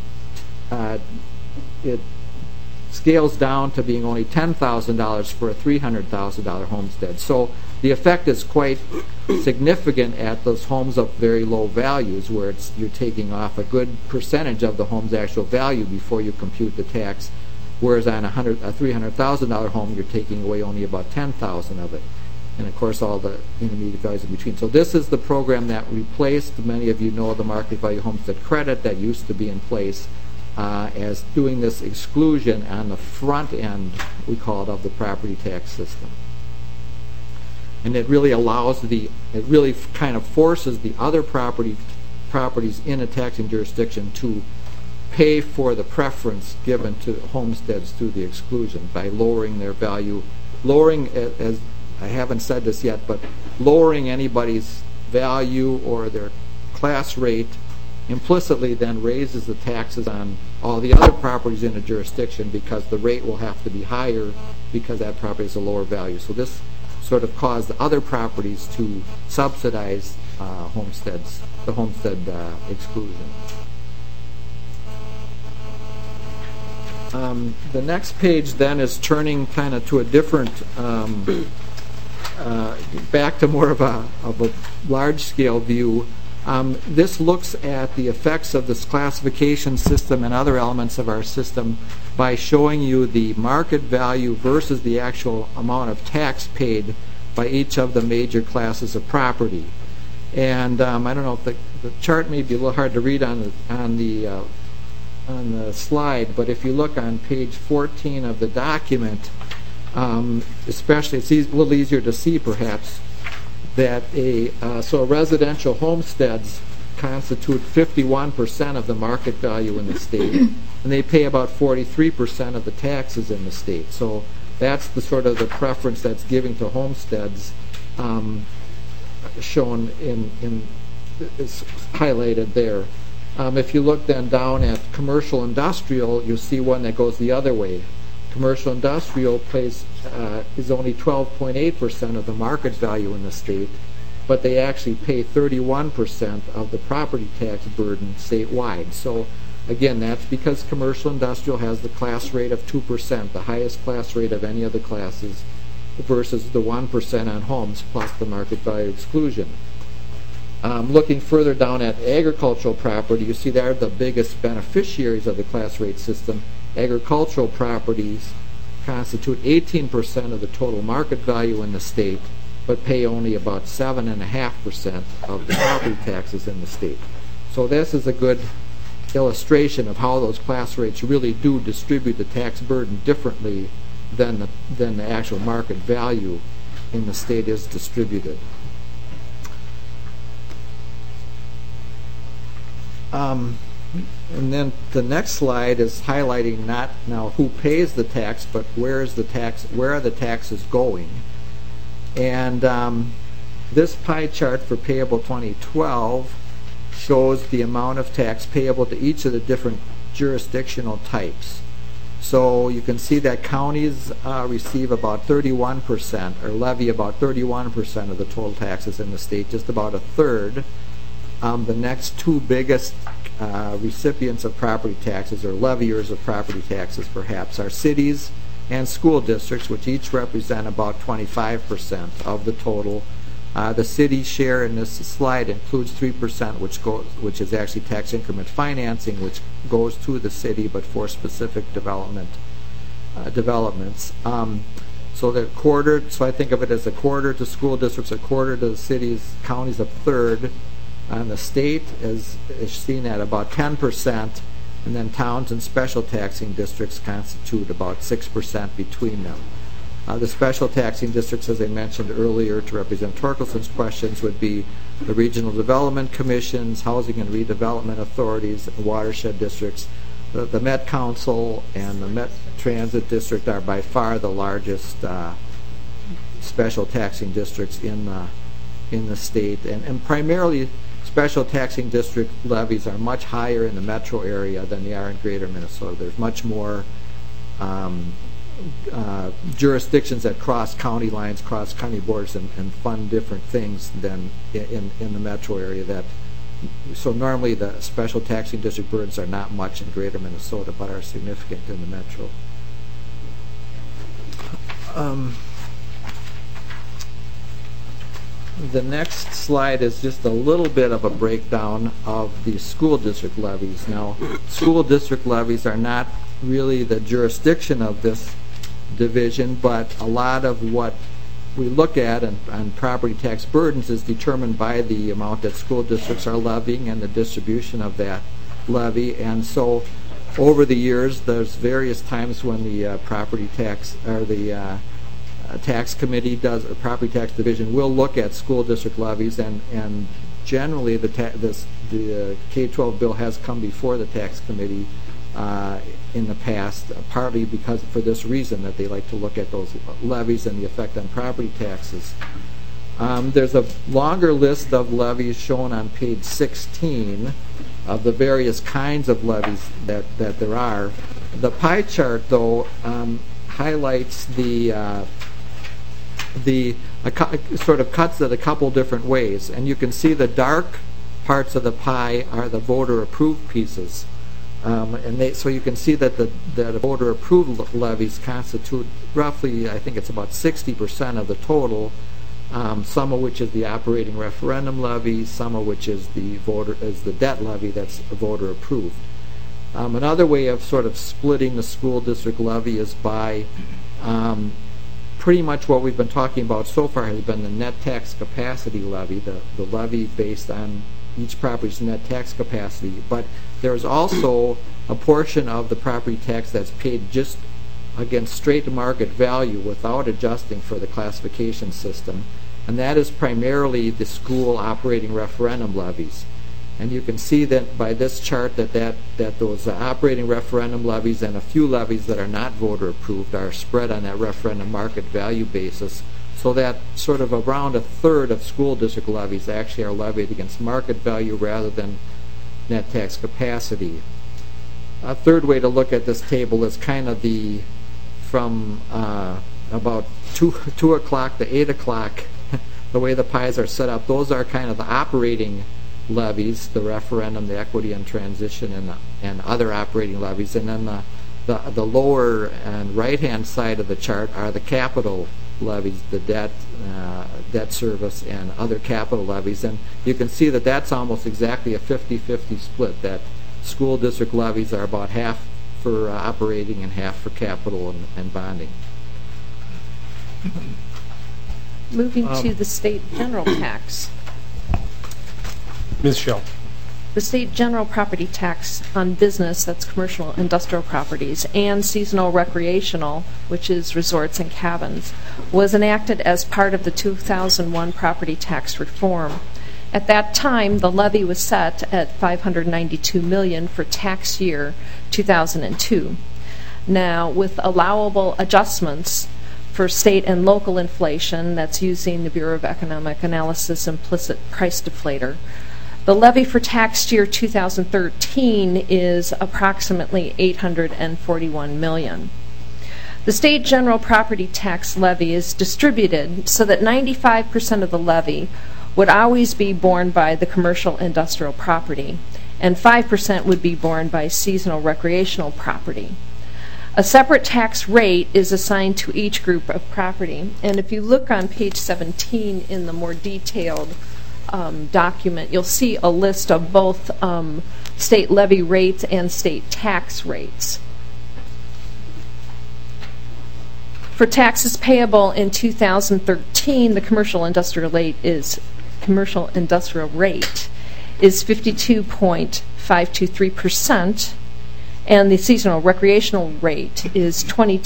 it scales down to being only $10,000 for a $300,000 homestead. So the effect is quite significant at those homes of very low values, where you're taking off a good percentage of the home's actual value before you compute the tax, whereas on a $300,000 home, you're taking away only about $10,000 of it, and of course all the intermediate values in between. So this is the program that replaced, many of you know, the market value homestead credit that used to be in place, as doing this exclusion on the front end, we call it, of the property tax system. And it really it really kind of forces the other properties in a taxing jurisdiction to pay for the preference given to homesteads through the exclusion by lowering their value, as I haven't said this yet, but lowering anybody's value or their class rate implicitly then raises the taxes on all the other properties in a jurisdiction, because the rate will have to be higher because that property is a lower value. So this sort of caused the other properties to subsidize the homestead exclusion. The next page then is turning kind of to a different, back to more of a large-scale view. This looks at the effects of this classification system and other elements of our system by showing you the market value versus the actual amount of tax paid by each of the major classes of property. And I don't know if the chart may be a little hard to read on the the slide, but if you look on page 14 of the document, especially, it's a little easier to see perhaps, that so residential homesteads constitute 51% of the market value in the state, and they pay about 43% of the taxes in the state. So that's the sort of the preference that's giving to homesteads, shown is highlighted there. If you look then down at commercial industrial, you'll see one that goes the other way. Commercial industrial is only 12.8% of the market value in the state, but they actually pay 31% of the property tax burden statewide. So again, that's because commercial industrial has the class rate of 2%, the highest class rate of any of the classes, versus the 1% on homes plus the market value exclusion. Looking further down at agricultural property, you see they're the biggest beneficiaries of the class rate system. Agricultural properties constitute 18% of the total market value in the state, but pay only about 7.5% of the property taxes in the state. So this is a good illustration of how those class rates really do distribute the tax burden differently than the actual market value in the state is distributed. And then the next slide is highlighting not now who pays the tax, but where are the taxes going. And this pie chart for payable 2012 shows the amount of tax payable to each of the different jurisdictional types. So you can see that counties receive about 31%, or levy about 31% of the total taxes in the state, just about a third. The next two biggest recipients of property taxes, or leviers of property taxes perhaps, are cities and school districts, which each represent about 25% of the total. The city share in this slide includes 3%, which is actually tax increment financing, which goes to the city but for specific developments. So the quarter, so I think of it as a quarter to school districts, a quarter to the cities, counties, a third. And the state is seen at about 10%, and then towns and special taxing districts constitute about 6% between them. The special taxing districts, as I mentioned earlier to Representative Torkelson's questions, would be the regional development commissions, housing and redevelopment authorities, and watershed districts. The Met Council and the Met Transit District are by far the largest special taxing districts in the state, and primarily special taxing district levies are much higher in the metro area than they are in greater Minnesota. There's much more jurisdictions that cross county lines, cross county borders, and fund different things than in the metro area. So normally the special taxing district burdens are not much in greater Minnesota, but are significant in the metro. The next slide is just a little bit of a breakdown of the school district levies. Now, school district levies are not really the jurisdiction of this division, but a lot of what we look at on property tax burdens is determined by the amount that school districts are levying and the distribution of that levy. And so over the years, there's various times when the property tax, or the tax committee does, or property tax division will look at school district levies, and generally the K-12 bill has come before the tax committee in the past, partly because for this reason, that they like to look at those levies and the effect on property taxes. There's a longer list of levies shown on page 16 of the various kinds of levies that there are. The pie chart, though, highlights sort of cuts it a couple different ways, and you can see the dark parts of the pie are the voter approved pieces, so you can see that the voter approved levies constitute roughly, I think it's about 60% of the total, some of which is the operating referendum levy, some of which is the debt levy that's voter approved. Another way of sort of splitting the school district levy is by pretty much what we've been talking about so far has been the net tax capacity levy, the levy based on each property's net tax capacity. But There's also a portion of the property tax that's paid just against straight market value without adjusting for the classification system, and that is primarily the school operating referendum levies. And you can see that by this chart that those operating referendum levies and a few levies that are not voter approved are spread on that referendum market value basis, so that sort of around a third of school district levies actually are levied against market value rather than net tax capacity. A third way to look at this table is kind of from about 2 o'clock to 8 o'clock, the way the pies are set up. Those are kind of the operating levies, the referendum, the equity and transition, and other operating levies. And then the lower and right-hand side of the chart are the capital levies, the debt service, and other capital levies. And you can see that that's almost exactly a 50-50 split, that school district levies are about half for operating and half for capital and bonding.
Moving to the state general tax.
Ms. Schell.
The state general property tax on business, that's commercial industrial properties, and seasonal recreational, which is resorts and cabins, was enacted as part of the 2001 property tax reform. At that time, the levy was set at $592 million for tax year 2002. Now, with allowable adjustments for state and local inflation, that's using the Bureau of Economic Analysis implicit price deflator, the levy for tax year 2013 is approximately $841 million. The state general property tax levy is distributed so that 95% of the levy would always be borne by the commercial industrial property, and 5% would be borne by seasonal recreational property. A separate tax rate is assigned to each group of property, and if you look on page 17 in the more detailed document, you'll see a list of both state levy rates and state tax rates. For taxes payable in 2013, the commercial industrial rate is 52.523%, and the seasonal recreational rate is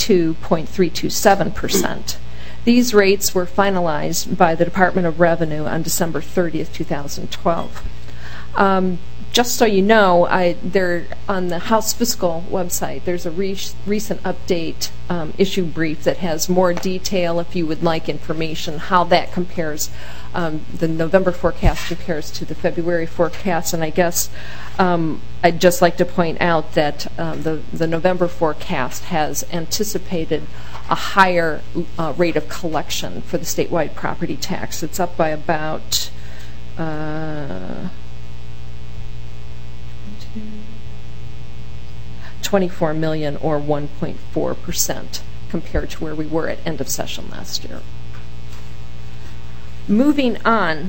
22.327%. These rates were finalized by the Department of Revenue on December 30th, 2012. Just so you know, there on the House Fiscal website, there's a recent update issue brief that has more detail if you would like information, how that compares, the November forecast compares to the February forecast. And I guess I'd just like to point out that the November forecast has anticipated a higher rate of collection for the statewide property tax. It's up by about $24 million, or 1.4%, compared to where we were at end of session last year. Moving on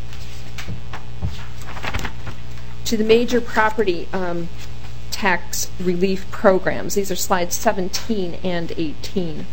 to the major property tax relief programs. These are slides 17 and 18.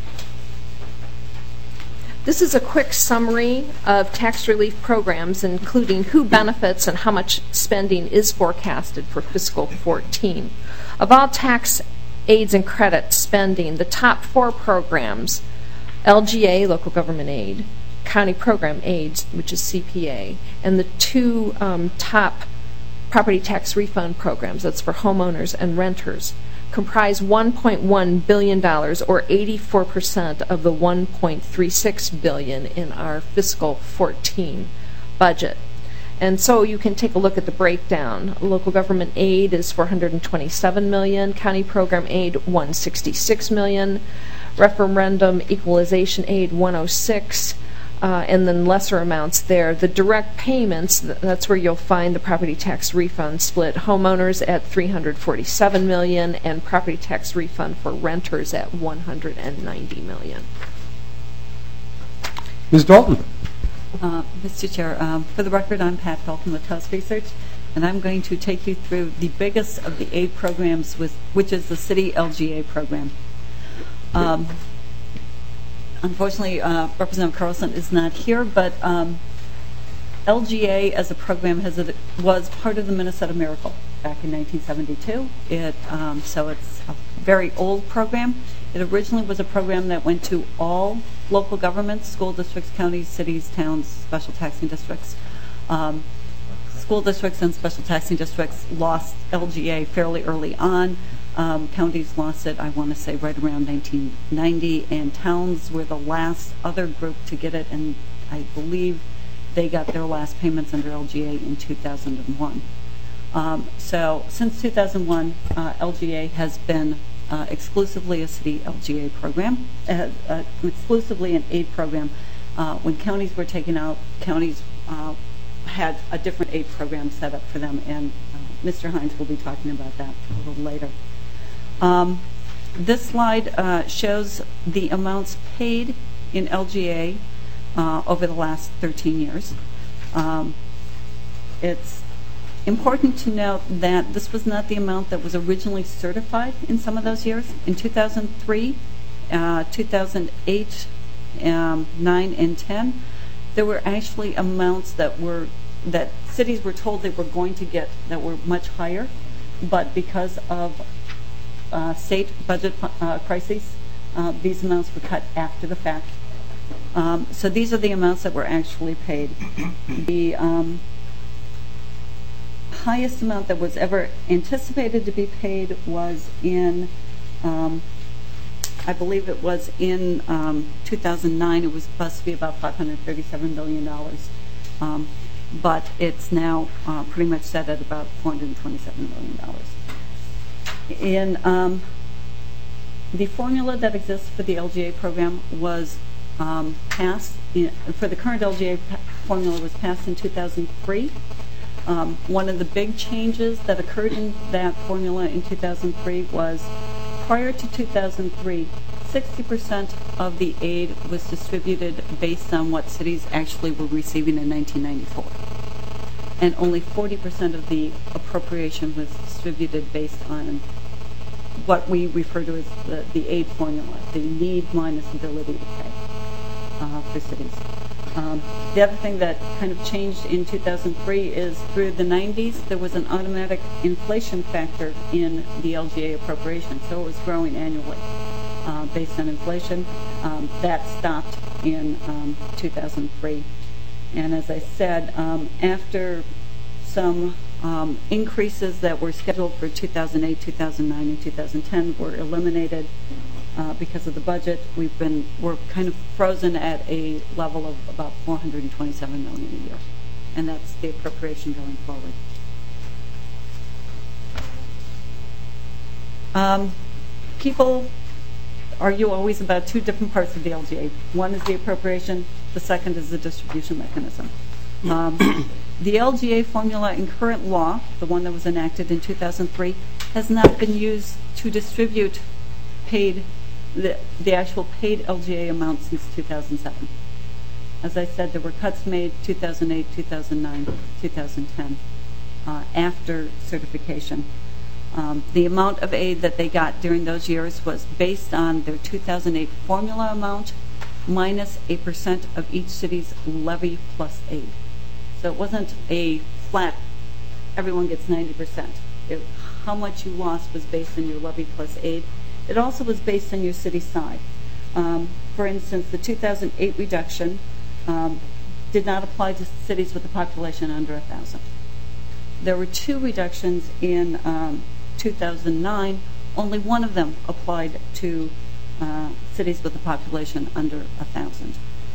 This is a quick summary of tax relief programs, including who benefits and how much spending is forecasted for fiscal 14. Of all tax aids and credit spending, the top 4 programs, LGA, local government aid, county program aids, which is CPA, and the 2 top property tax refund programs, that's for homeowners and renters, comprise $1.1 billion, or 84% of the $1.36 billion in our fiscal 14 budget. And so you can take a look at the breakdown. Local government aid is $427 million, county program aid $166 million, referendum equalization aid $106 million, and then lesser amounts there. The direct payments, that's where you'll find the property tax refund split. Homeowners at $347 million, and property tax refund for renters at $190 million.
Ms. Dalton.
Mr. Chair, for the record, I'm Pat Dalton with House Research, and I'm going to take you through the biggest of the aid programs, which is the City LGA program. Unfortunately, Representative Carlson is not here, but LGA as a program was part of the Minnesota Miracle. back in 1972. So it's a very old program. It originally was a program that went to all local governments, school districts, counties, cities, towns, special taxing districts. School districts and special taxing districts lost LGA fairly early on. Counties lost it, I want to say, right around 1990, and towns were the last other group to get it, and I believe they got their last payments under LGA in 2001. So since 2001, LGA has been exclusively a city LGA program, exclusively an aid program. When counties were taken out, counties had a different aid program set up for them, and Mr. Hines will be talking about that a little later. This slide shows the amounts paid in LGA over the last 13 years. It's important to note that this was not the amount that was originally certified in some of those years. In 2003, 2008, 9, and 10, there were actually amounts that cities were told they were going to get that were much higher, but because of state budget crises, these amounts were cut after the fact. So these are the amounts that were actually paid. The highest amount that was ever anticipated to be paid was in, I believe it was in 2009. It was supposed to be about $537 billion. But it's now pretty much set at about $427 million. In the formula that exists for the LGA program was passed, for the current LGA formula was passed in 2003. One of the big changes that occurred in that formula in 2003 was prior to 2003, 60% of the aid was distributed based on what cities actually were receiving in 1994. And only 40% of the appropriation was distributed based on what we refer to as the aid formula, the need minus ability to pay for cities. The other thing that kind of changed in 2003 is through the 90s, there was an automatic inflation factor in the LGA appropriation, so it was growing annually based on inflation. That stopped in 2003. And as I said, after some increases that were scheduled for 2008, 2009, and 2010 were eliminated because of the budget, we're kind of frozen at a level of about $427 million a year, and that's the appropriation going forward. People argue always about two different parts of the LGA. One is the appropriation, the second is the distribution mechanism. The LGA formula in current law, the one that was enacted in 2003, has not been used to distribute the actual paid LGA amount since 2007. As I said, there were cuts made 2008, 2009, 2010 after certification. The amount of aid that they got during those years was based on their 2008 formula amount minus 8% of each city's levy plus aid. So it wasn't a flat, everyone gets 90%. How much you lost was based on your levy plus aid. It also was based on your city size. For instance, the 2008 reduction did not apply to cities with a population under 1,000. There were two reductions in 2009. Only one of them applied to cities with a population under 1,000.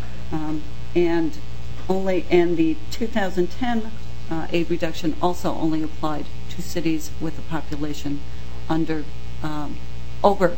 And the 2010 aid reduction also only applied to cities with a population under over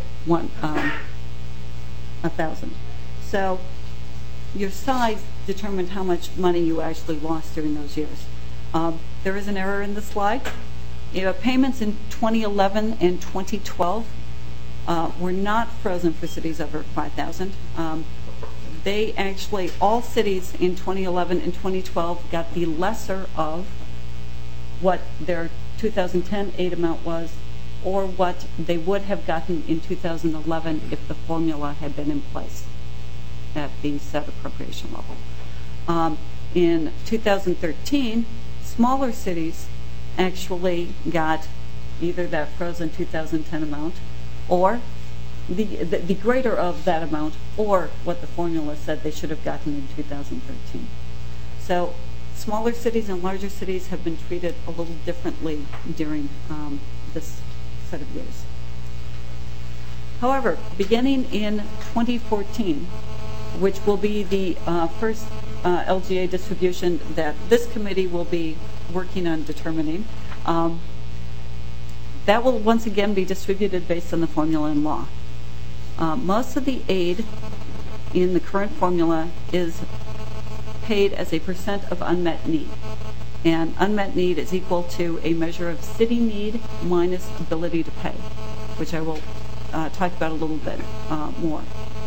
1,000. So your size determined how much money you actually lost during those years. There is an error in the slide. Payments in 2011 and 2012 were not frozen for cities over 5,000. They actually, all cities in 2011 and 2012 got the lesser of what their 2010 aid amount was or what they would have gotten in 2011 if the formula had been in place at the set appropriation level. In 2013, smaller cities actually got either that frozen 2010 amount or the greater of that amount, or what the formula said they should have gotten in 2013. So smaller cities and larger cities have been treated a little differently during this set of years. However, beginning in 2014, which will be the first LGA distribution that this committee will be working on determining, that will once again be distributed based on the formula and law. Most of the aid in the current formula is paid as a percent of unmet need. And unmet need is equal to a measure of city need minus ability to pay, which I will talk about a little bit more.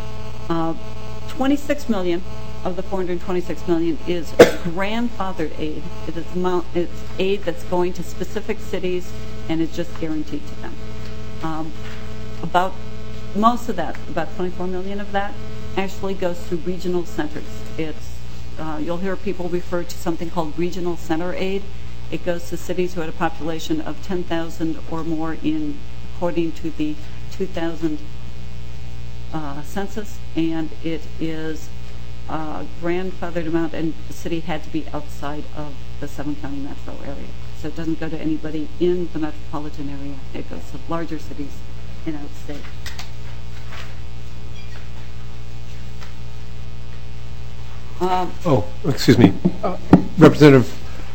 26 million of the 426 million is grandfathered aid. It's aid that's going to specific cities and is just guaranteed to them. About most of that, about 24 million of that, actually goes through regional centers. It's you'll hear people refer to something called regional center aid. It goes to cities who had a population of 10,000 or more according to the 2000 census, and it is a grandfathered amount, and the city had to be outside of the 7-county metro area. So it doesn't go to anybody in the metropolitan area. It goes to larger cities in outstate.
Excuse me. Representative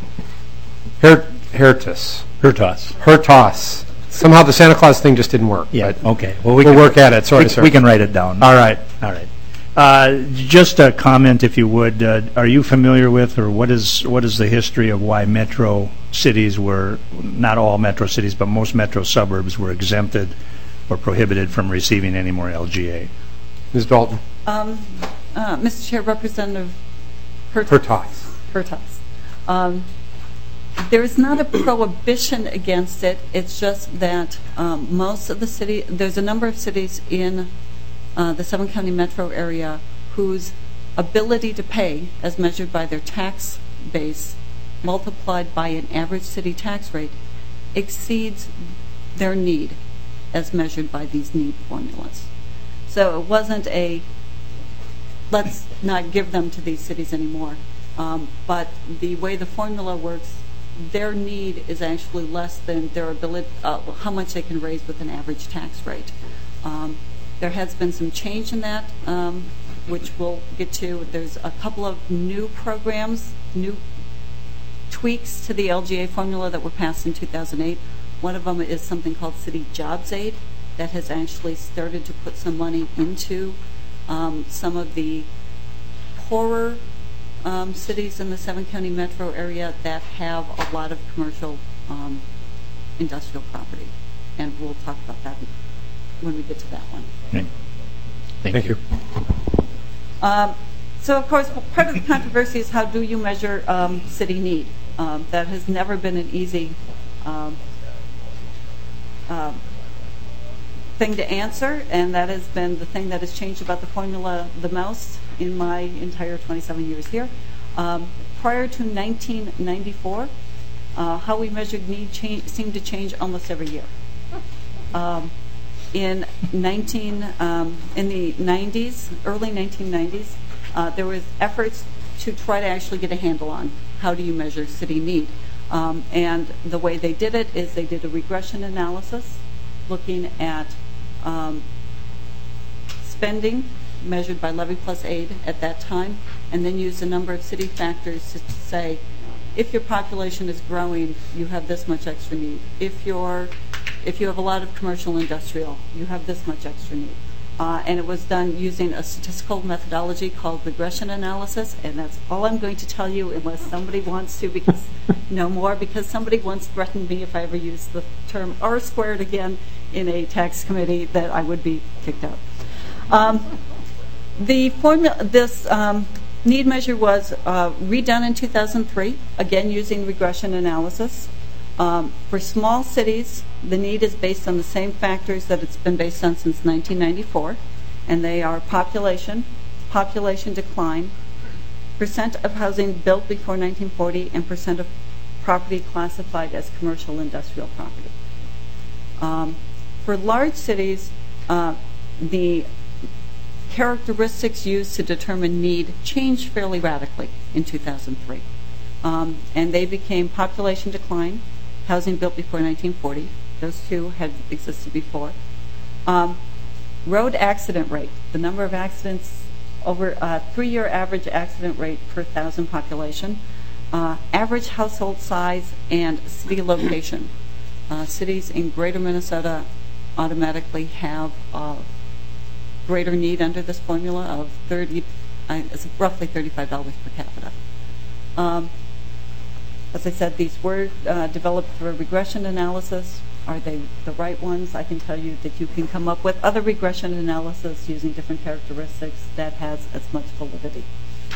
Hertas. Somehow the Santa Claus thing just didn't work.
Yeah, okay.
Well, we'll work at it. Sorry, sir.
We can write it down.
All right.
All right. Just a comment, if you would. Are you familiar with, or what is the history of why metro cities were, not all metro cities, but most metro suburbs were exempted or prohibited from receiving any more LGA?
Ms. Dalton.
Mr. Chair, Representative Hertas. There is not a prohibition against it. It's just that most of the there's a number of cities in the 7-county metro area whose ability to pay, as measured by their tax base multiplied by an average city tax rate, exceeds their need, as measured by these need formulas. So it wasn't let's not give them to these cities anymore. But the way the formula works, their need is actually less than their ability, how much they can raise with an average tax rate. There has been some change in that, which we'll get to. There's a couple of new programs, new tweaks to the LGA formula that were passed in 2008. One of them is something called City Jobs Aid that has actually started to put some money into some of the poorer cities in the 7-county metro area that have a lot of commercial industrial property. And we'll talk about that when we get to that one.
Okay. Thank you.
So, of course, part of the controversy is how do you measure city need? That has never been an easy thing to answer, and that has been the thing that has changed about the formula the most in my entire 27 years here. Prior to 1994, how we measured need seemed to change almost every year. In the 90s, early 1990s, there was efforts to try to actually get a handle on how do you measure city need. And the way they did it is they did a regression analysis looking at spending measured by levy plus aid at that time, and then used a number of city factors to say, if your population is growing, you have this much extra need. If you have a lot of commercial industrial, you have this much extra need. And it was done using a statistical methodology called regression analysis, and that's all I'm going to tell you unless somebody wants to know more, because somebody once threatened me if I ever used the term R squared again in a tax committee that I would be kicked out. This need measure was redone in 2003, again using regression analysis. For small cities, the need is based on the same factors that it's been based on since 1994, and they are population decline, percent of housing built before 1940, and percent of property classified as commercial industrial property. For large cities, the characteristics used to determine need changed fairly radically in 2003. And they became population decline, housing built before 1940. Those two had existed before. Road accident rate, the number of accidents over a 3-year average accident rate per 1,000 population, average household size, and city location. Cities in greater Minnesota automatically have greater need under this formula of it's roughly $35 per capita. As I said, these were developed through a regression analysis. Are they the right ones? I can tell you that you can come up with other regression analysis using different characteristics that has as much validity.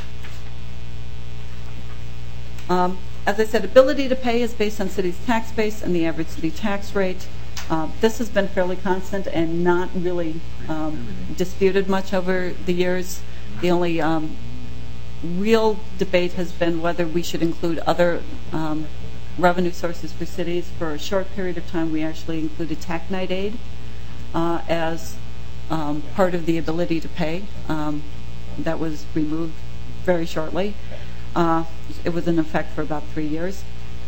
As I said, ability to pay is based on city's tax base and the average city tax rate. This has been fairly constant and not really disputed much over the years. The only real debate has been whether we should include other revenue sources for cities. For a short period of time, we actually included taconite aid as part of the ability to pay. That was removed very shortly. It was in effect for about 3 years.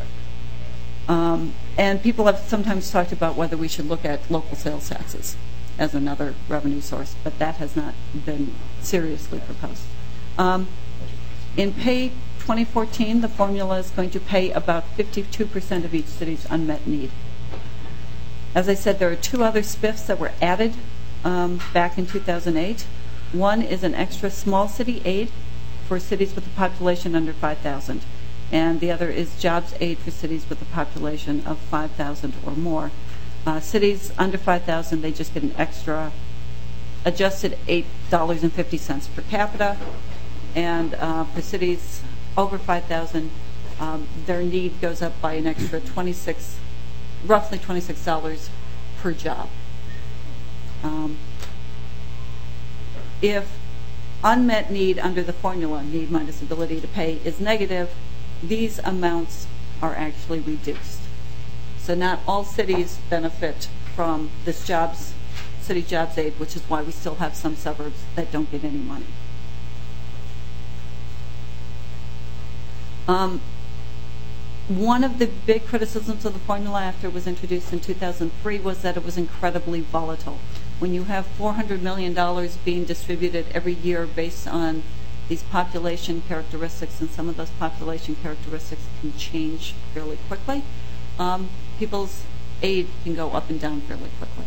And people have sometimes talked about whether we should look at local sales taxes as another revenue source, but that has not been seriously proposed. In Pay 2014, the formula is going to pay about 52% of each city's unmet need. As I said, there are 2 other SPIFs that were added back in 2008. One is an extra small city aid for cities with a population under 5,000, and the other is jobs aid for cities with a population of 5,000 or more. Cities under 5,000, they just get an extra adjusted $8.50 per capita, and for cities over 5,000, their need goes up by an extra roughly $26 per job. If unmet need under the formula, need minus ability to pay, is negative, these amounts are actually reduced. So not all cities benefit from this city jobs aid, which is why we still have some suburbs that don't get any money. One of the big criticisms of the formula after it was introduced in 2003 was that it was incredibly volatile. When you have $400 million being distributed every year based on these population characteristics, and some of those population characteristics can change fairly quickly, people's aid can go up and down fairly quickly.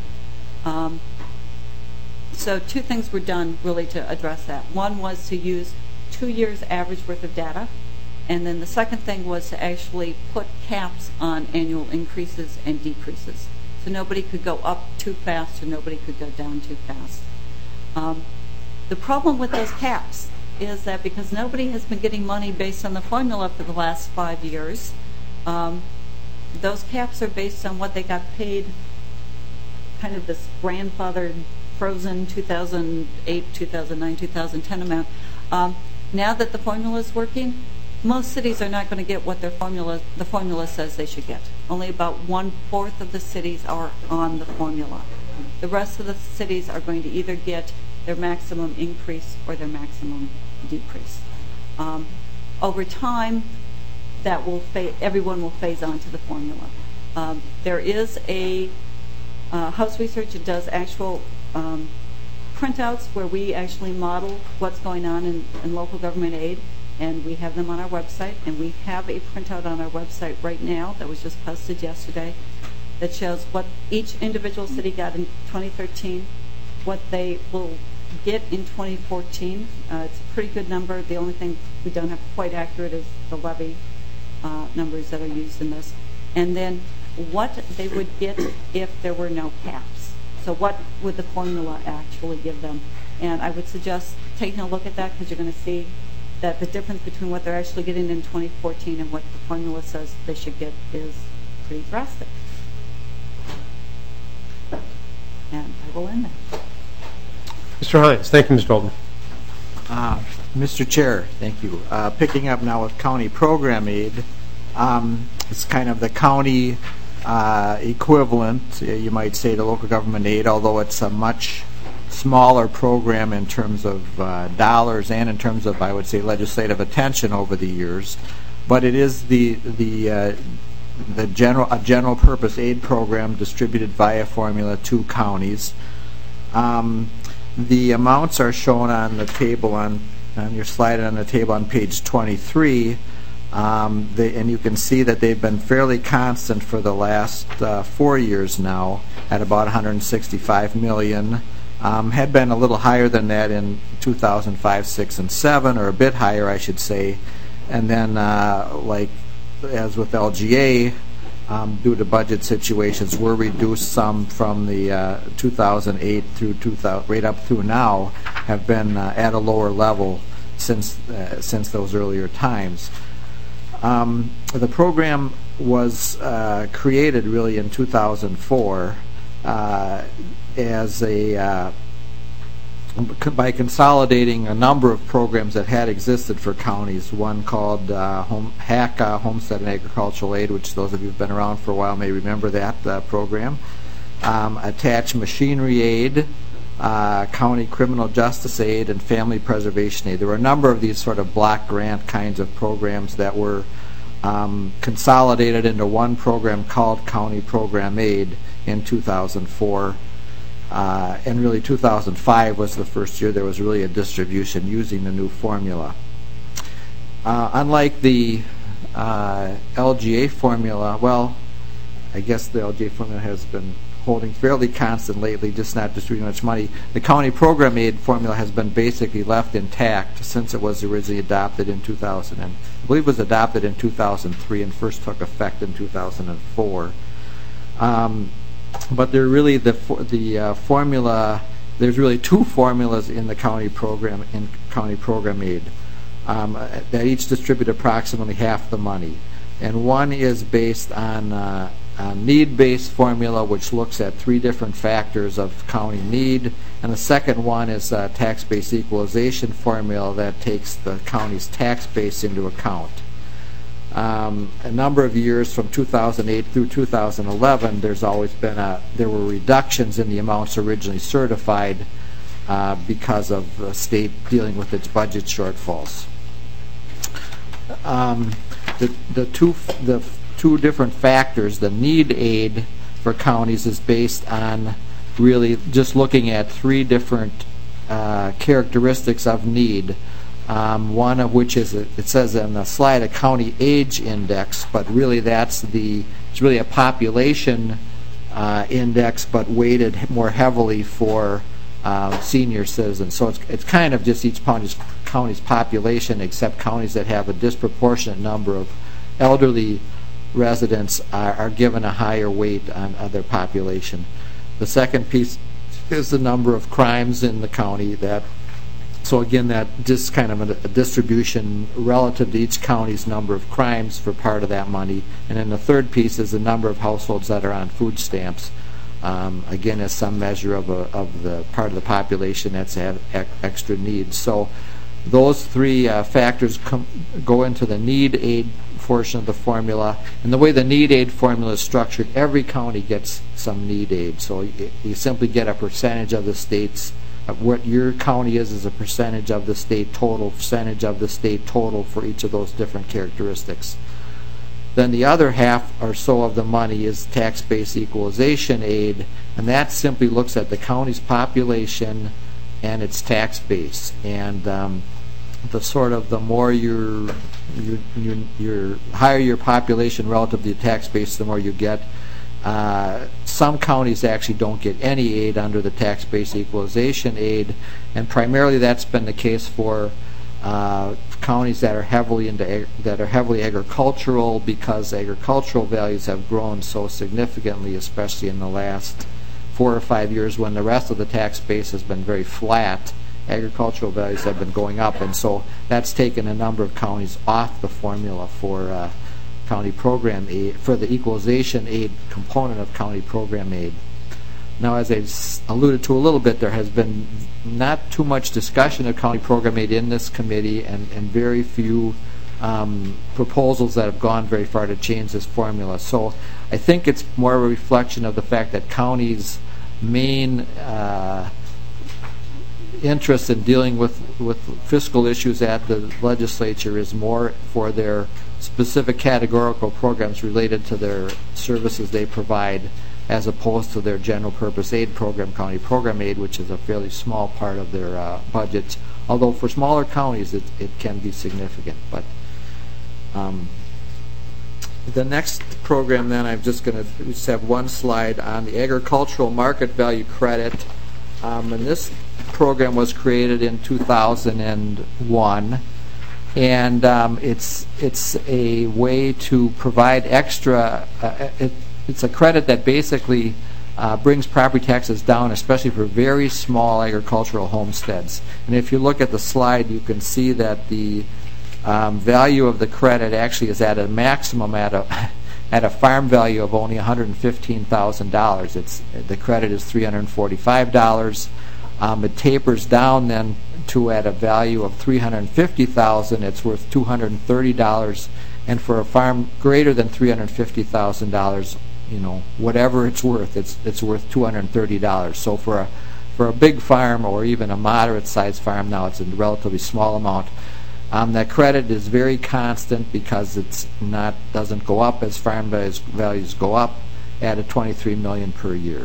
So 2 things were done really to address that. One was to use 2 years average worth of data, and then the second thing was to actually put caps on annual increases and decreases. So nobody could go up too fast or nobody could go down too fast. The problem with those caps is that because nobody has been getting money based on the formula for the last 5 years, those caps are based on what they got paid, kind of this grandfathered, frozen 2008, 2009, 2010 amount. Now that the formula is working, most cities are not going to get what the formula says they should get. Only about 1/4 of the cities are on the formula. The rest of the cities are going to either get their maximum increase or their maximum decrease. Over time, that will everyone will phase on to the formula. There is a House Research that does actual printouts where we actually model what's going on in local government aid, and we have them on our website, and we have a printout on our website right now that was just posted yesterday that shows what each individual city got in 2013, what they will get in 2014. It's a pretty good number. The only thing we don't have quite accurate is the levy numbers that are used in this. And then what they would get if there were no caps. So what would the formula actually give them? And I would suggest taking a look at that, because you're going to see that the difference between what they're actually getting in 2014 and what the formula says they should get is pretty drastic. And I will end there.
Mr. Hines. Thank you, Mr. Dalton.
Mr. Chair, thank you. Picking up now with county program aid, It's kind of the county equivalent, you might say, to local government aid, although it's a much smaller program in terms of dollars and in terms of, I would say, legislative attention over the years. But it is a general purpose aid program distributed via formula to counties. The amounts are shown on the table on your slide on the table on page 23. And you can see that they've been fairly constant for the last 4 years now at about $165 million. Had been a little higher than that in 2005, 6, and 7, or a bit higher, I should say. And then, like as with LGA, due to budget situations, were reduced some from the 2008 through 2000, right up through now, have been at a lower level since those earlier times. The program was created really in 2004 as by consolidating a number of programs that had existed for counties. One called HACA, Homestead and Agricultural Aid, which those of you who've been around for a while may remember that program. Attached Machinery Aid, County Criminal Justice Aid, and Family Preservation Aid. There were a number of these sort of block grant kinds of programs that were consolidated into one program called County Program Aid in 2004. And really 2005 was the first year there was really a distribution using the new formula. Unlike the LGA formula, well, I guess the LGA formula has been holding fairly constant lately, just not distributing much money. The County Program Aid formula has been basically left intact since it was originally adopted in 2000. And I believe it was adopted in 2003 and first took effect in 2004. But there really formula. There's really two formulas in the county program aid that each distribute approximately half the money, and one is based on a need-based formula, which looks at 3 different factors of county need, and the second one is a tax-based equalization formula that takes the county's tax base into account. A number of years from 2008 through 2011, there's always been there were reductions in the amounts originally certified because of the state dealing with its budget shortfalls. The two different factors, the need aid for counties is based on really just looking at 3 different characteristics of need. One of which is, it says on the slide, a county age index, but really it's really a population index, but weighted more heavily for senior citizens. So it's kind of just each county's population, except counties that have a disproportionate number of elderly residents are given a higher weight on their population. The second piece is the number of crimes in the county. So again, that just kind of a distribution relative to each county's number of crimes for part of that money. And then the third piece is the number of households that are on food stamps. Again, as some measure of the part of the population that's had extra needs. So those 3 factors go into the need aid portion of the formula. And the way the need aid formula is structured, every county gets some need aid. So you simply get a percentage of the state's of what your county is a percentage of the state total, for each of those different characteristics. Then the other half or so of the money is tax-based equalization aid, and that simply looks at the county's population and its tax base. And the more your higher your population relative to your tax base, the more you get. Some counties actually don't get any aid under the tax-based equalization aid, and primarily that's been the case for counties that are heavily agricultural, because agricultural values have grown so significantly, especially in the last 4 or 5 years when the rest of the tax base has been very flat. Agricultural values have been going up, and so that's taken a number of counties off the formula for county program aid, for the equalization aid component of county program aid. Now, as I alluded to a little bit, there has been not too much discussion of county program aid in this committee, and very few proposals that have gone very far to change this formula. So I think it's more a reflection of the fact that counties' main interest in dealing with fiscal issues at the legislature is more for their specific categorical programs related to their services they provide, as opposed to their general purpose aid program, county program aid, which is a fairly small part of their budgets. Although for smaller counties it can be significant. But the next program then, I'm just going to just have one slide on the agricultural market value credit. And this program was created in 2001, and it's a way to provide extra. It's a credit that basically brings property taxes down, especially for very small agricultural homesteads. And if you look at the slide, you can see that the value of the credit actually is at a maximum at a farm value of only $115,000. The credit is $345. It tapers down then to at a value of $350,000. It's worth $230, and for a farm greater than $350,000, whatever it's worth, it's worth $230. So for a big farm or even a moderate-sized farm, now it's a relatively small amount. That credit is very constant because doesn't go up as farm values go up, at a $23 million per year.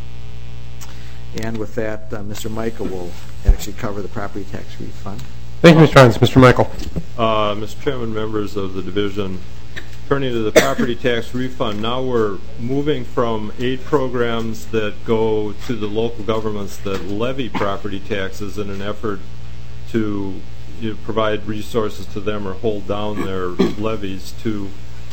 And with that, Mr. Michael will actually cover the property tax refund.
Thank you, Mr. Hines. Mr. Michael.
Mr. Chairman, members of the division, turning to the property tax refund, now we're moving from aid programs that go to the local governments that levy property taxes in an effort to provide resources to them or hold down their levies, to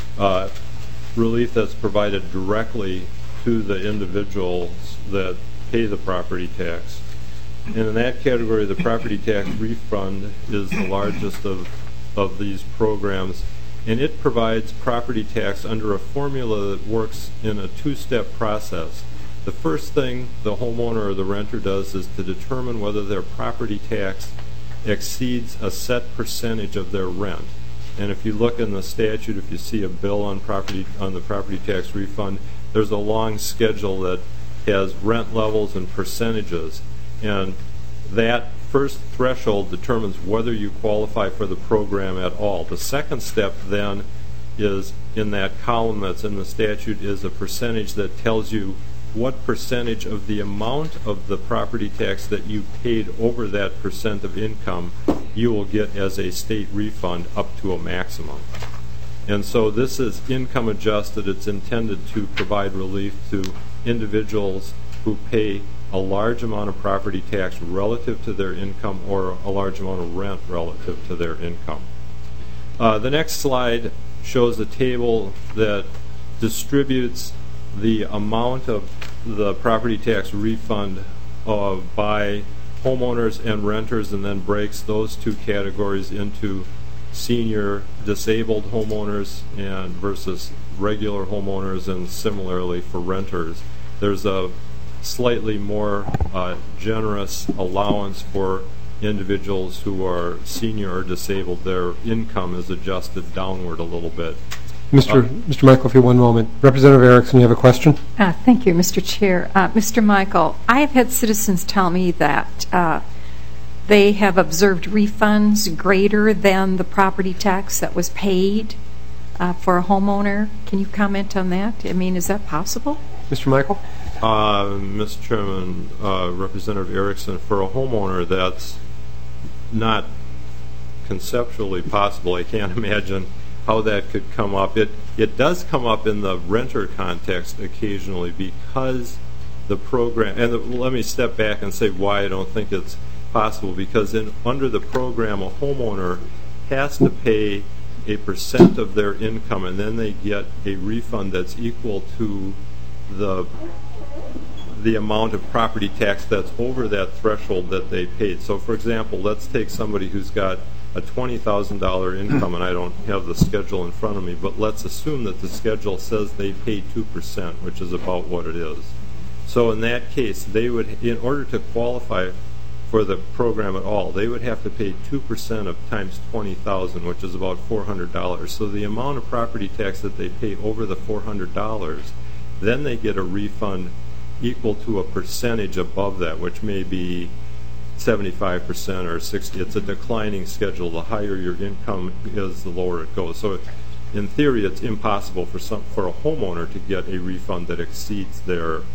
relief that's provided directly to the individuals that pay the property tax. And in that category, the property tax refund is the largest of these programs, and it provides property tax under a formula that works in a two-step process. The first thing the homeowner or the renter does is to determine whether their property tax exceeds a set percentage of their rent. And if you look in the statute, if you see a bill on the property tax refund, there's a long schedule that has rent levels and percentages, and that first threshold determines whether you qualify for the program at all. The second step then is, in that column that's in the statute, is a percentage that tells you what percentage of the amount of the property tax that you paid over that percent of income you will get as a state refund up to a maximum. And so this is income adjusted. It's intended to provide relief to individuals who pay a large amount of property tax relative to their income or a large amount of rent relative to their income. The next slide shows a table that distributes the amount of the property tax refund by homeowners and renters, and then breaks those two categories into senior disabled homeowners and versus regular homeowners, and similarly for renters. There's a slightly more generous allowance for individuals who are senior or disabled. Their income is adjusted downward a little bit.
Mr. Michael, if you have one moment. Representative Erickson, you have a question?
Thank you, Mr. Chair. Mr. Michael, I have had citizens tell me that they have observed refunds greater than the property tax that was paid for a homeowner. Can you comment on that? I mean, is that possible?
Mr. Michael?
Mr. Chairman, Representative Erickson, for a homeowner, that's not conceptually possible. I can't imagine how that could come up. It does come up in the renter context occasionally because the program, and let me step back and say why I don't think it's possible, because under the program a homeowner has to pay a percent of their income, and then they get a refund that's equal to the amount of property tax that's over that threshold that they paid. So for example, let's take somebody who's got a $20,000 income, and I don't have the schedule in front of me, but let's assume that the schedule says they pay 2%, which is about what it is. So in that case, they would, in order to qualify for the program at all, they would have to pay 2% of times 20,000, which is about $400. So the amount of property tax that they pay over the $400, then they get a refund equal to a percentage above that, which may be 75% or 60%. It's a declining schedule. The higher your income is, the lower it goes. So in theory, it's impossible for a homeowner to get a refund that exceeds the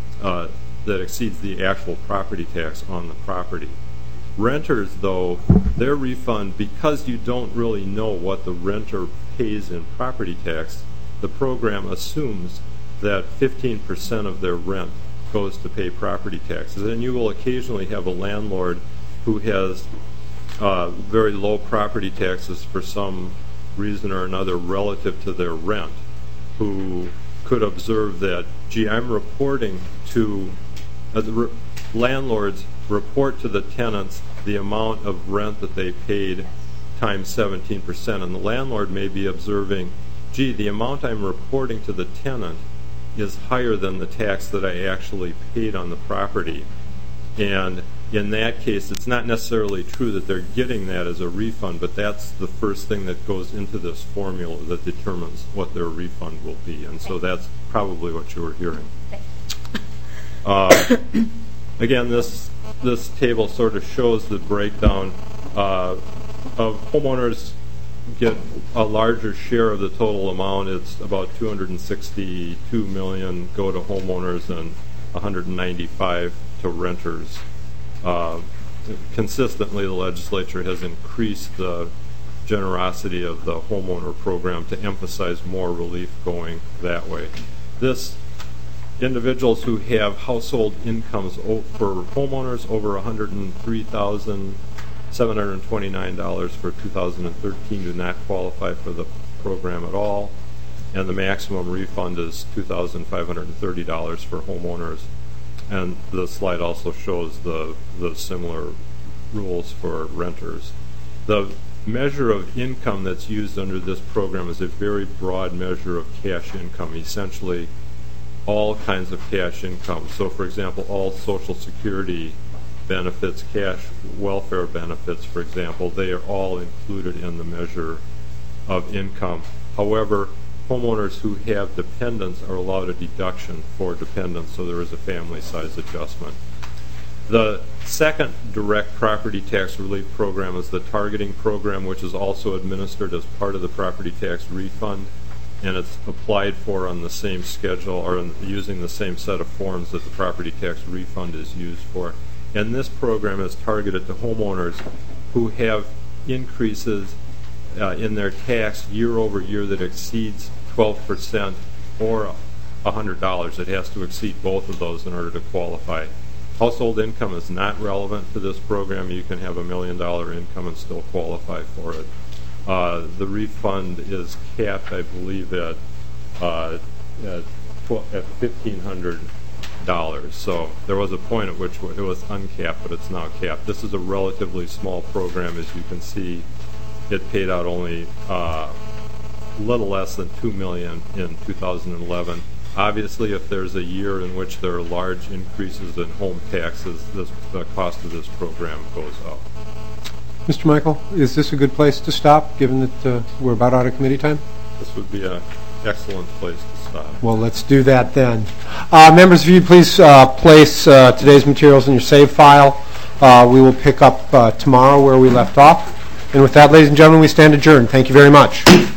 actual property tax on the property. Renters, though, their refund, because you don't really know what the renter pays in property tax, the program assumes that 15% of their rent goes to pay property taxes. And you will occasionally have a landlord who has very low property taxes for some reason or another relative to their rent, who could observe that, gee, I'm reporting to the landlords report to the tenants the amount of rent that they paid times 17%, and the landlord may be observing, gee, the amount I'm reporting to the tenant is higher than the tax that I actually paid on the property. And in that case, it's not necessarily true that they're getting that as a refund, but that's the first thing that goes into this formula that determines what their refund will be. And so that's probably what you were hearing. Again, this table sort of shows the breakdown of homeowners get a larger share of the total amount. It's about $262 million go to homeowners and $195 to renters. Consistently, the legislature has increased the generosity of the homeowner program to emphasize more relief going that way. Individuals who have household incomes for homeowners over $103,729 for 2013 do not qualify for the program at all, and the maximum refund is $2,530 for homeowners. And the slide also shows the similar rules for renters. The measure of income that's used under this program is a very broad measure of cash income, essentially all kinds of cash income. So, for example, all Social Security benefits, cash welfare benefits, for example, they are all included in the measure of income. However, homeowners who have dependents are allowed a deduction for dependents, so there is a family size adjustment. The second direct property tax relief program is the targeting program, which is also administered as part of the property tax refund, and it's applied for on the same schedule or using the same set of forms that the property tax refund is used for. And this program is targeted to homeowners who have increases in their tax year over year that exceeds 12% or $100. It has to exceed both of those in order to qualify. Household income is not relevant to this program. You can have $1 million income and still qualify for it. The refund is capped, I believe, at $1,500. So there was a point at which it was uncapped, but it's now capped. This is a relatively small program. As you can see, it paid out only a little less than $2 million in 2011. Obviously, if there's a year in which there are large increases in home taxes, the cost of this program goes up.
Mr. Michael, is this a good place to stop, given that we're about out of committee time?
This would be an excellent place to stop.
Well, let's do that then. Members, if you'd please place today's materials in your save file. We will pick up tomorrow where we left off. And with that, ladies and gentlemen, we stand adjourned. Thank you very much.